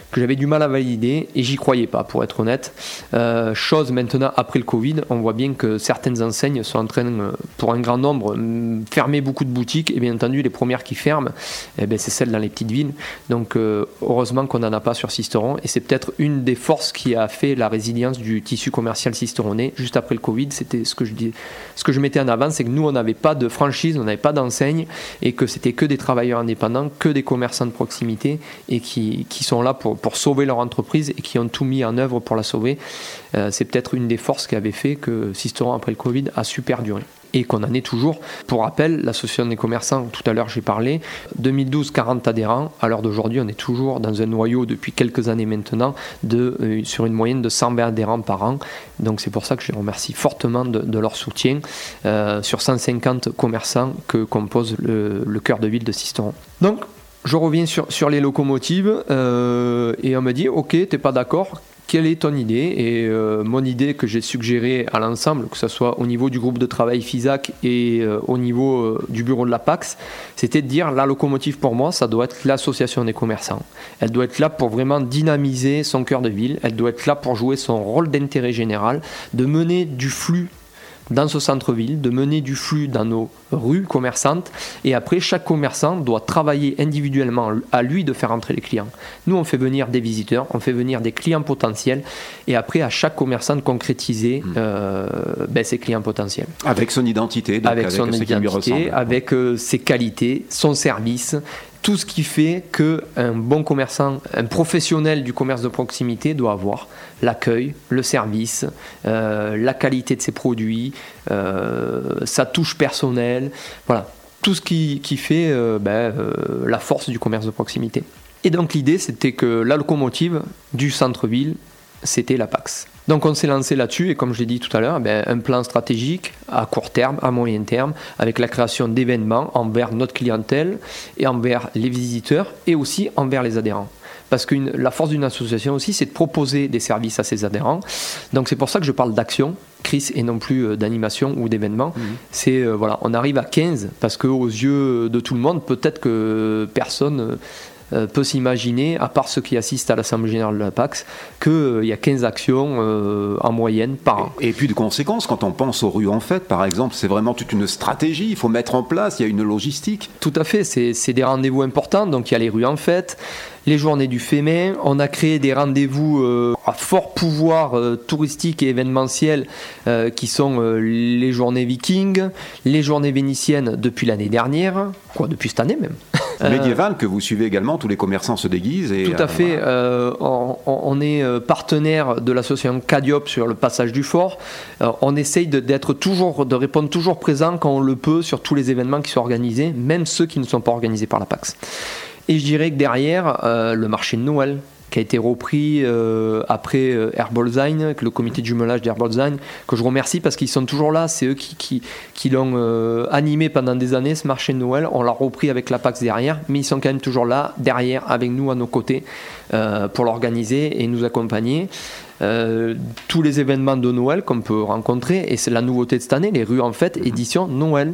que j'avais du mal à valider et j'y croyais pas, pour être honnête. Euh, chose maintenant, après le Covid, on voit bien que certaines enseignes sont en train, pour un grand nombre, fermer beaucoup de boutiques, et bien entendu, les premières qui ferment, eh ben, c'est celles dans les petites villes. Donc euh, heureusement qu'on n'en a pas sur Sisteron, et c'est peut-être une des forces qui a fait la résilience du tissu commercial sisteronais juste après le Covid. C'était ce que je dis, ce que je mettais en avant, c'est que nous, on n'avait pas de franchise, on n'avait pas d'enseigne, et que c'était que des travailleurs indépendants, que des commerçants de proximité, et qui, qui sont là pour, pour sauver leur entreprise et qui ont tout mis en œuvre pour la sauver. Euh, c'est peut-être une des forces qui avait fait que Sisteron, après le Covid, a su perdurer. Et qu'on en est toujours. Pour rappel, l'association des commerçants, tout à l'heure j'ai parlé, deux mille douze, quarante adhérents. À l'heure d'aujourd'hui, on est toujours dans un noyau depuis quelques années maintenant, de, euh, sur une moyenne de cent vingt adhérents par an. Donc c'est pour ça que je les remercie fortement de, de leur soutien euh, sur cent cinquante commerçants que compose le, le cœur de ville de Sisteron. Donc, je reviens sur, sur les locomotives euh, et on me dit, ok, t'es pas d'accord, quelle est ton idée? Et euh, mon idée que j'ai suggérée à l'ensemble, que ce soit au niveau du groupe de travail FISAC et euh, au niveau euh, du bureau de la PAX, c'était de dire, la locomotive pour moi, ça doit être l'association des commerçants. Elle doit être là pour vraiment dynamiser son cœur de ville, elle doit être là pour jouer son rôle d'intérêt général, de mener du flux dans ce centre-ville, de mener du flux dans nos rues commerçantes, et après chaque commerçant doit travailler individuellement à lui de faire entrer les clients. Nous on fait venir des visiteurs, on fait venir des clients potentiels, et après à chaque commerçant de concrétiser mmh. euh, ben, ses clients potentiels. Avec son identité, donc avec, avec son ce qui lui ressemble. identité, avec euh, ses qualités, son service, tout ce qui fait qu'un bon commerçant, un professionnel du commerce de proximité doit avoir l'accueil, le service, euh, la qualité de ses produits, euh, sa touche personnelle, voilà, tout ce qui, qui fait euh, ben, euh, la force du commerce de proximité. Et donc l'idée, c'était que la locomotive du centre-ville, c'était la PAX. Donc on s'est lancé là-dessus, et comme je l'ai dit tout à l'heure, ben, un plan stratégique à court terme, à moyen terme, avec la création d'événements envers notre clientèle et envers les visiteurs et aussi envers les adhérents. Parce que une, la force d'une association aussi, c'est de proposer des services à ses adhérents. Donc c'est pour ça que je parle d'action, Chris, et non plus euh, d'animation ou d'événement. Mmh. C'est, euh, voilà, on arrive à quinze, parce qu'aux yeux de tout le monde, peut-être que personne... Euh, Euh, peut s'imaginer, à part ceux qui assistent à l'Assemblée Générale de la PAX, qu'il euh, y a quinze actions euh, en moyenne par an. Et, et puis de conséquences, quand on pense aux rues en fête, par exemple, c'est vraiment toute une stratégie, il faut mettre en place, il y a une logistique. Tout à fait, c'est, c'est des rendez-vous importants, donc il y a les rues en fête, les journées du fait main, on a créé des rendez-vous euh, à fort pouvoir euh, touristique et événementiel euh, qui sont euh, les journées vikings, les journées vénitiennes depuis l'année dernière, quoi, depuis cette année même. Médiéval que vous suivez également, tous les commerçants se déguisent. Et, tout à euh, fait, voilà. euh, on, on est partenaire de l'association Cadiop sur le passage du fort. Euh, on essaye de, d'être toujours, de répondre toujours présent quand on le peut sur tous les événements qui sont organisés, même ceux qui ne sont pas organisés par la PAX. Et je dirais que derrière, euh, le marché de Noël, qui a été repris euh, après euh, Herbolzheim, le comité de jumelage d'Herbolzheim, que je remercie parce qu'ils sont toujours là, c'est eux qui, qui, qui l'ont euh, animé pendant des années, ce marché de Noël. On l'a repris avec la PAX derrière, mais ils sont quand même toujours là, derrière, avec nous, à nos côtés, euh, pour l'organiser et nous accompagner. Euh, tous les événements de Noël qu'on peut rencontrer, et c'est la nouveauté de cette année, les rues en fête, édition Noël.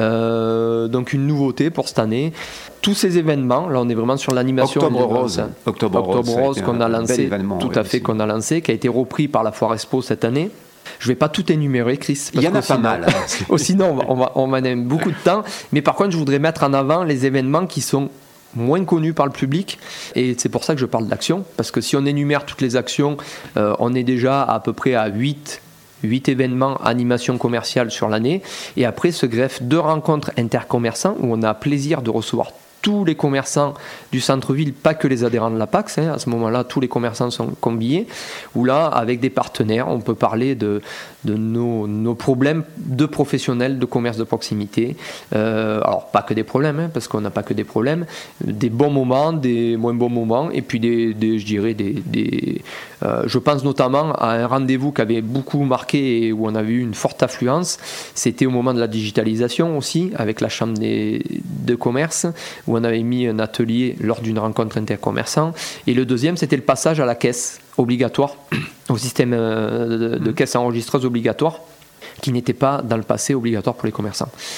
Euh, donc une nouveauté pour cette année. Tous ces événements, là on est vraiment sur l'animation. Octobre Rose. Octobre, Octobre Rose, Rose qu'on a lancé, tout à fait, aussi. qu'on a lancé, qui a été repris par la Foire Expo cette année. Je ne vais pas tout énumérer, Chris. Il y en a pas mal. Sinon, on va, on va en avoir beaucoup de temps. Mais par contre, je voudrais mettre en avant les événements qui sont moins connus par le public, et c'est pour ça que je parle d'action, parce que si on énumère toutes les actions, euh, on est déjà à peu près à huit événements animation commerciale sur l'année, et après se greffent deux rencontres intercommerçants où on a plaisir de recevoir tous les commerçants du centre-ville, pas que les adhérents de la PAX, hein, à ce moment-là tous les commerçants sont combinés, où là avec des partenaires on peut parler de, de nos, nos problèmes de professionnels de commerce de proximité, euh, alors pas que des problèmes, hein, parce qu'on n'a pas que des problèmes, des bons moments, des moins bons moments, et puis des, des je dirais des, des euh, je pense notamment à un rendez-vous qui avait beaucoup marqué et où on avait eu une forte affluence, c'était au moment de la digitalisation aussi, avec la chambre des, de commerce, où on avait mis un atelier lors d'une rencontre intercommerçant. Et le deuxième, c'était le passage à la caisse obligatoire, au système de, de caisse enregistreuse obligatoire, qui n'était pas dans le passé obligatoire pour les commerçants.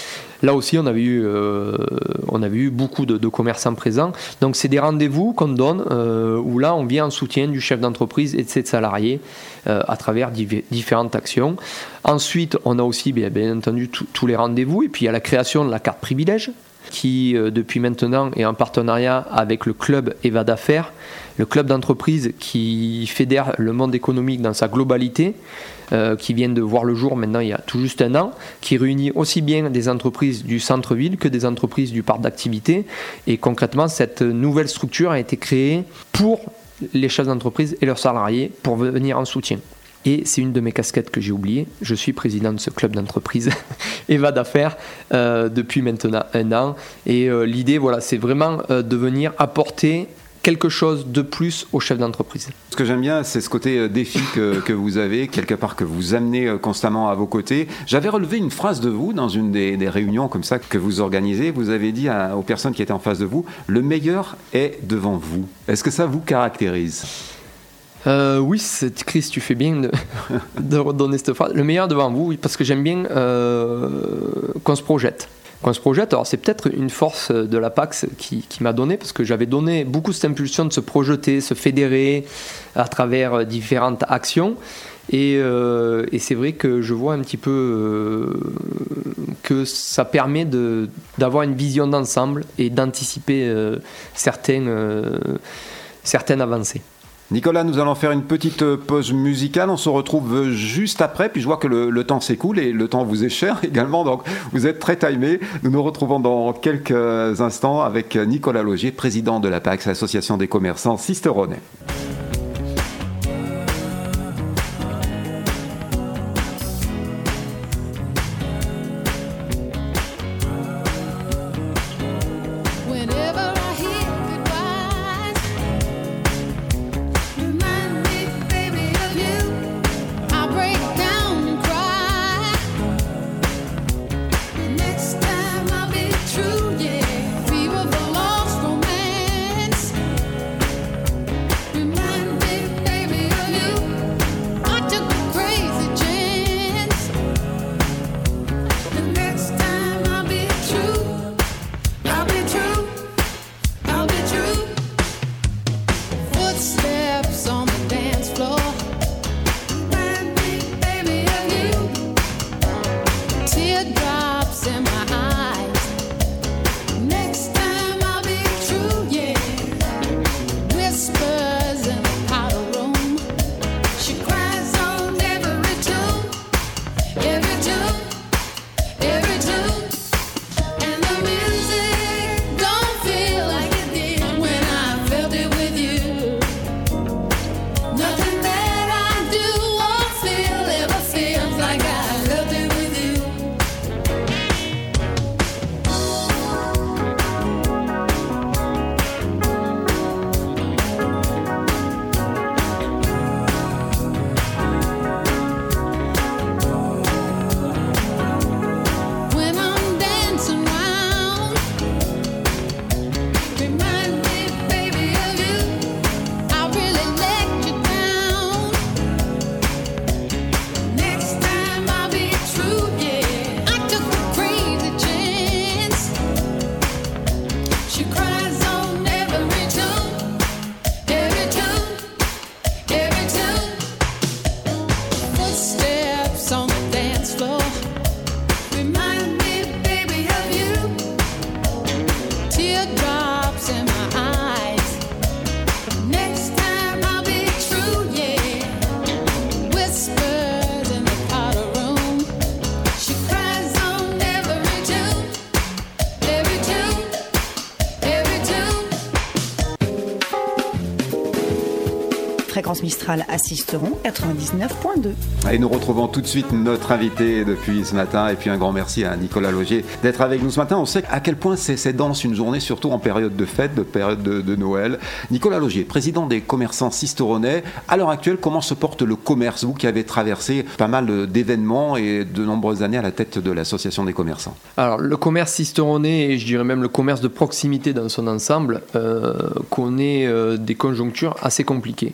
là aussi on avait eu, euh, on avait eu beaucoup de, de commerçants présents. Donc c'est des rendez-vous qu'on donne euh, où là on vient en soutien du chef d'entreprise et de ses salariés euh, à travers div- différentes actions. Ensuite on a aussi bien, bien entendu tous les rendez-vous, et puis il y a la création de la carte privilège qui euh, depuis maintenant est en partenariat avec le club Eva d'affaires, le club d'entreprise qui fédère le monde économique dans sa globalité, euh, qui vient de voir le jour maintenant il y a tout juste un an, qui réunit aussi bien des entreprises du centre-ville que des entreprises du parc d'activité. Et concrètement, cette nouvelle structure a été créée pour les chefs d'entreprise et leurs salariés pour venir en soutien. Et c'est une de mes casquettes que j'ai oubliée. Je suis président de ce club d'entreprise Eva d'affaires euh, depuis maintenant un an. Et euh, l'idée, voilà, c'est vraiment euh, de venir apporter quelque chose de plus aux chefs d'entreprise. Ce que j'aime bien, c'est ce côté défi que, que vous avez, quelque part que vous amenez constamment à vos côtés. J'avais relevé une phrase de vous dans une des, des réunions comme ça que vous organisez. Vous avez dit à, aux personnes qui étaient en face de vous, le meilleur est devant vous. Est-ce que ça vous caractérise ? Euh, oui, Chris, tu fais bien de, de redonner cette phrase. Le meilleur devant vous, oui, parce que j'aime bien euh, qu'on se projette. Qu'on se projette, alors c'est peut-être une force de la PAX qui, qui m'a donné, parce que j'avais donné beaucoup cette impulsion de se projeter, se fédérer à travers différentes actions. Et, euh, et c'est vrai que je vois un petit peu euh, que ça permet de, d'avoir une vision d'ensemble et d'anticiper euh, certaines, euh, certaines avancées. Nicolas, nous allons faire une petite pause musicale. On se retrouve juste après. Puis je vois que le, le temps s'écoule et le temps vous est cher également. Donc vous êtes très timé. Nous nous retrouvons dans quelques instants avec Nicolas Laugier, président de la PAX, l'association des commerçants Sisteronais. Fréquence Mistral à Sisteron, quatre-vingt-dix-neuf point deux. Et nous retrouvons tout de suite notre invité depuis ce matin. Et puis un grand merci à Nicolas Laugier d'être avec nous ce matin. On sait à quel point c'est, c'est dense une journée, surtout en période de fête, de période de, de Noël. Nicolas Laugier, président des commerçants sisteronais. À l'heure actuelle, comment se porte le commerce, vous qui avez traversé pas mal d'événements et de nombreuses années à la tête de l'association des commerçants? Alors le commerce sisteronais, et je dirais même le commerce de proximité dans son ensemble, euh, connaît euh, des conjonctures assez compliquées. Je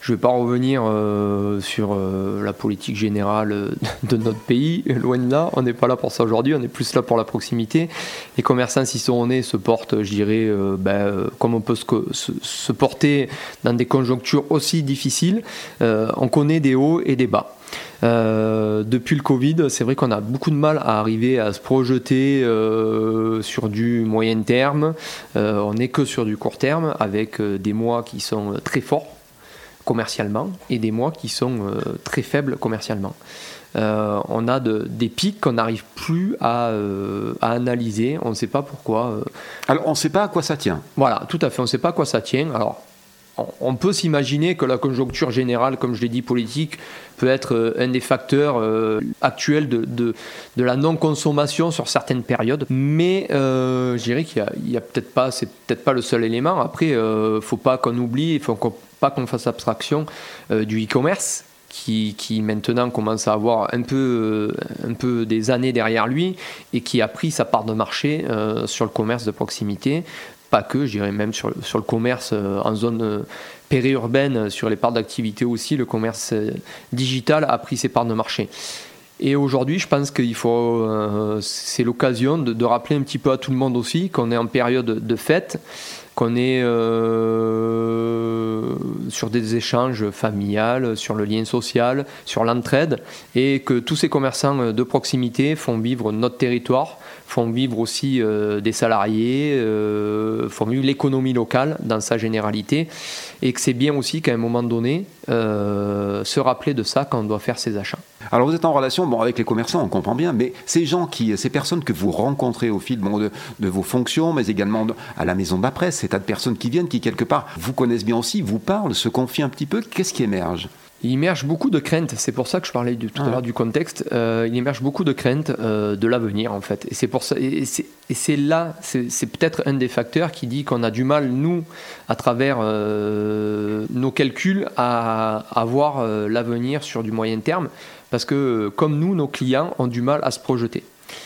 Je ne vais pas revenir euh, sur euh, la politique générale de notre pays, loin de là, on n'est pas là pour ça aujourd'hui, on est plus là pour la proximité. Les commerçants ciceronnais se portent, je dirais, euh, ben, euh, comme on peut se, se, se porter dans des conjonctures aussi difficiles. Euh, on connaît des hauts et des bas. Euh, depuis le Covid, c'est vrai qu'on a beaucoup de mal à arriver à se projeter euh, sur du moyen terme. Euh, on n'est que sur du court terme, avec euh, des mois qui sont très forts commercialement et des mois qui sont euh, très faibles commercialement. Euh, on a de, des pics qu'on n'arrive plus à, euh, à analyser, on ne sait pas pourquoi. Euh. Alors on ne sait pas à quoi ça tient. Voilà, tout à fait, on ne sait pas à quoi ça tient. Alors, on, on peut s'imaginer que la conjoncture générale, comme je l'ai dit, politique, peut être euh, un des facteurs euh, actuels de, de, de la non-consommation sur certaines périodes. Mais euh, je dirais qu'il y a, a peut-être pas, c'est peut-être pas le seul élément. Après, il euh, ne faut pas qu'on oublie, il ne faut qu'on, pas qu'on fasse abstraction euh, du e-commerce. Qui, qui maintenant commence à avoir un peu, euh, un peu des années derrière lui et qui a pris sa part de marché euh, sur le commerce de proximité. Pas que, je dirais même sur, sur le commerce euh, en zone euh, périurbaine, sur les parts d'activité aussi, le commerce euh, digital a pris ses parts de marché. Et aujourd'hui, je pense qu'il faut, euh, c'est l'occasion de, de rappeler un petit peu à tout le monde aussi qu'on est en période de fête, qu'on est euh, sur des échanges familiales, sur le lien social, sur l'entraide, et que tous ces commerçants de proximité font vivre notre territoire, font vivre aussi euh, des salariés, euh, font vivre l'économie locale dans sa généralité, et que c'est bien aussi qu'à un moment donné, euh, se rappeler de ça quand on doit faire ses achats. Alors vous êtes en relation bon, avec les commerçants, on comprend bien, mais ces gens, qui, ces personnes que vous rencontrez au fil bon, de, de vos fonctions, mais également de, à la maison de la presse, ces tas de personnes qui viennent, qui quelque part vous connaissent bien aussi, vous parlent, se confient un petit peu, qu'est-ce qui émerge ? Il émerge beaucoup de craintes, c'est pour ça que je parlais du, tout à l'heure du contexte, euh, il émerge beaucoup de craintes euh, de l'avenir en fait. Et c'est, pour ça, et c'est, et c'est là, c'est, c'est peut-être un des facteurs qui dit qu'on a du mal, nous, à travers euh, nos calculs, à, à voir euh, l'avenir sur du moyen terme, parce que comme nous, nos clients ont du mal à se projeter.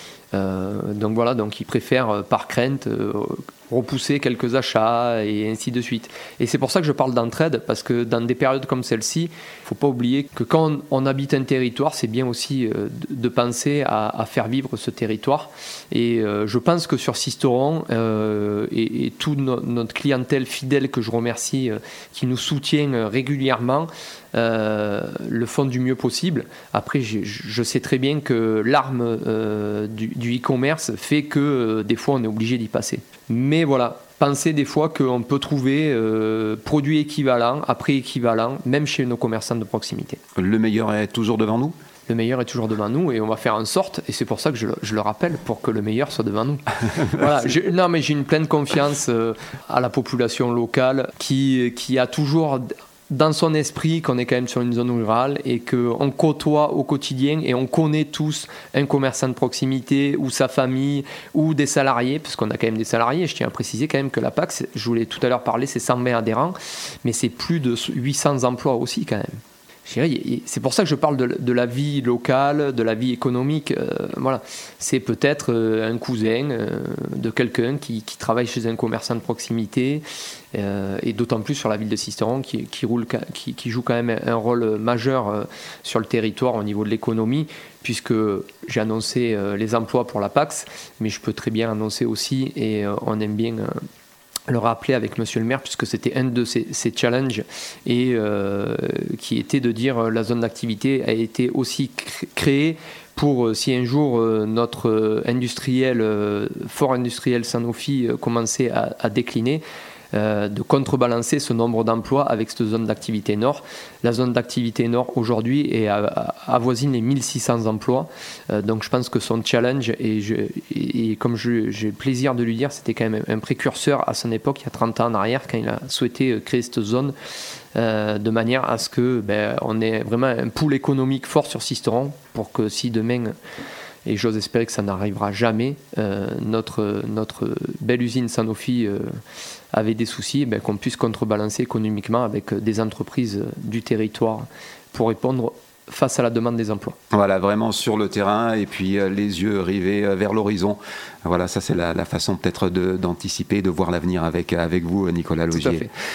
Euh, donc voilà, donc ils préfèrent euh, par crainte euh, repousser quelques achats et ainsi de suite. Et c'est pour ça que je parle d'entraide, parce que dans des périodes comme celle-ci, il ne faut pas oublier que quand on, on habite un territoire, c'est bien aussi euh, de, de penser à, à faire vivre ce territoire. Et euh, je pense que sur Sisteron, euh, et, et toute no, notre clientèle fidèle que je remercie, euh, qui nous soutient régulièrement, Euh, le font du mieux possible. Après, je, je sais très bien que l'arme euh, du, du e-commerce fait que euh, des fois on est obligé d'y passer. Mais voilà, pensez des fois qu'on peut trouver euh, produits équivalents, à prix équivalent, même chez nos commerçants de proximité. Le meilleur est toujours devant nous ? Le meilleur est toujours devant nous et on va faire en sorte, et c'est pour ça que je, je le rappelle, pour que le meilleur soit devant nous. Voilà, je, non mais j'ai une pleine confiance euh, à la population locale qui, qui a toujours dans son esprit qu'on est quand même sur une zone rurale et qu'on côtoie au quotidien et on connaît tous un commerçant de proximité ou sa famille ou des salariés, parce qu'on a quand même des salariés. Je tiens à préciser quand même que la P A C, je voulais tout à l'heure parler, c'est cent vingt adhérents, mais c'est plus de huit cents emplois aussi quand même. Je dirais, c'est pour ça que je parle de, de la vie locale, de la vie économique. Euh, voilà. C'est peut-être euh, un cousin euh, de quelqu'un qui, qui travaille chez un commerçant de proximité, euh, et d'autant plus sur la ville de Sisteron qui, qui, roule, qui, qui joue quand même un rôle majeur euh, sur le territoire au niveau de l'économie, puisque j'ai annoncé euh, les emplois pour la P A C, mais je peux très bien annoncer aussi, et euh, on aime bien... Euh, le rappeler avec monsieur le maire, puisque c'était un de ses, ses challenges, et euh, qui était de dire euh, la zone d'activité a été aussi créée pour, euh, si un jour euh, notre euh, industriel, euh, fort industriel Sanofi euh, commençait à, à décliner, euh, de contrebalancer ce nombre d'emplois avec cette zone d'activité nord. La zone d'activité nord aujourd'hui est à, à, avoisine les mille six cents emplois, euh, donc je pense que son challenge, et, je, et, et comme je, j'ai le plaisir de lui dire, c'était quand même un précurseur à son époque, il y a trente ans en arrière, quand il a souhaité créer cette zone, euh, de manière à ce que ben, on ait vraiment un pool économique fort sur Sisteron, pour que si demain, et j'ose espérer que ça n'arrivera jamais, euh, notre, notre belle usine Sanofi euh, avait des soucis, ben, qu'on puisse contrebalancer économiquement avec des entreprises du territoire pour répondre face à la demande des emplois. Voilà, vraiment sur le terrain, et puis euh, les yeux rivés euh, vers l'horizon. Voilà, ça c'est la, la façon peut-être de, d'anticiper, de voir l'avenir avec, avec vous, Nicolas Laugier. Tout à fait.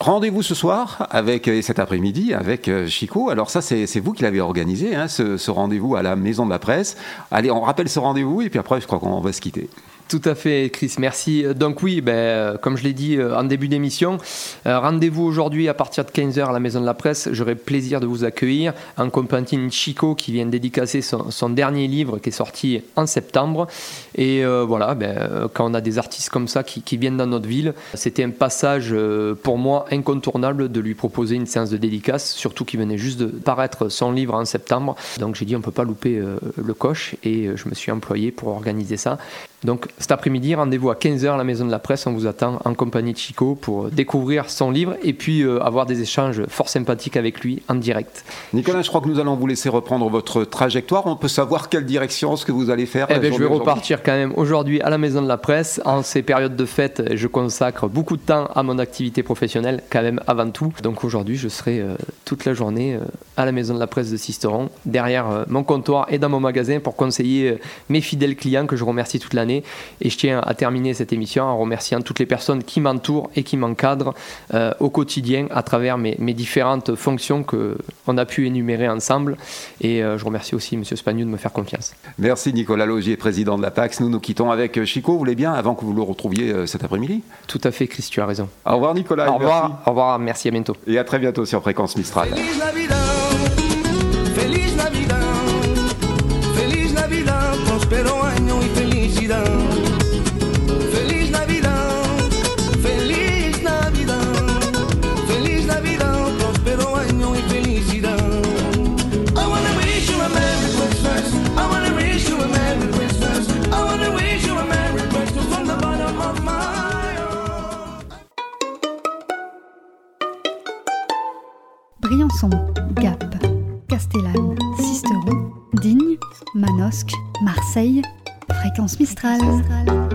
Rendez-vous ce soir avec, et cet après-midi avec Chico. Alors ça, c'est, c'est vous qui l'avez organisé, hein, ce, ce rendez-vous à la Maison de la Presse. Allez, on rappelle ce rendez-vous et puis après, je crois qu'on va se quitter. Tout à fait, Chris, merci. Donc oui, ben, comme je l'ai dit en début d'émission, euh, rendez-vous aujourd'hui à partir de quinze heures à la Maison de la Presse. J'aurai plaisir de vous accueillir en compagnie de Chico qui vient de dédicacer son, son dernier livre qui est sorti en septembre. Et euh, voilà, ben, quand on a des artistes comme ça qui, qui viennent dans notre ville, c'était un passage euh, pour moi incontournable de lui proposer une séance de dédicace, surtout qu'il venait juste de paraître son livre en septembre. Donc j'ai dit on ne peut pas louper euh, le coche et euh, je me suis employé pour organiser ça. Donc cet après-midi, rendez-vous à quinze heures à la Maison de la Presse. On vous attend en compagnie de Chico pour découvrir son livre et puis euh, avoir des échanges fort sympathiques avec lui en direct. Nicolas, je crois que nous allons vous laisser reprendre votre trajectoire. On peut savoir quelle direction, ce que vous allez faire. Eh ben, je vais repartir quand même aujourd'hui à la Maison de la Presse. En ces périodes de fête, je consacre beaucoup de temps à mon activité professionnelle, quand même avant tout. Donc aujourd'hui, je serai euh, toute la journée euh, à la Maison de la Presse de Sisteron, derrière euh, mon comptoir et dans mon magasin pour conseiller euh, mes fidèles clients que je remercie toute l'année. Et je tiens à terminer cette émission en remerciant toutes les personnes qui m'entourent et qui m'encadrent euh, au quotidien à travers mes, mes différentes fonctions qu'on a pu énumérer ensemble. Et euh, je remercie aussi M. Spagnou de me faire confiance. Merci Nicolas Laugier, président de la P A X. Nous nous quittons avec Chico, vous voulez bien, avant que vous le retrouviez euh, cet après-midi? Tout à fait, Chris, tu as raison. Au revoir Nicolas. Au revoir, merci. Au revoir, merci, à bientôt. Et à très bientôt sur Fréquence Mistral. Feliz Navidad, Feliz Navidad, Feliz Navidad, prospero año y felicidad. Feliz Navidad, Feliz Navidad, Feliz Navidad, prospero año y felicidad. I wanna wish you a Merry Christmas, I wanna wish you a Merry Christmas, I wanna wish you a Merry Christmas from the bottom of my heart. Briançon, Gap, Castellane, Sisteron, Digne, Manosque, Marseille, Fréquence Mistral.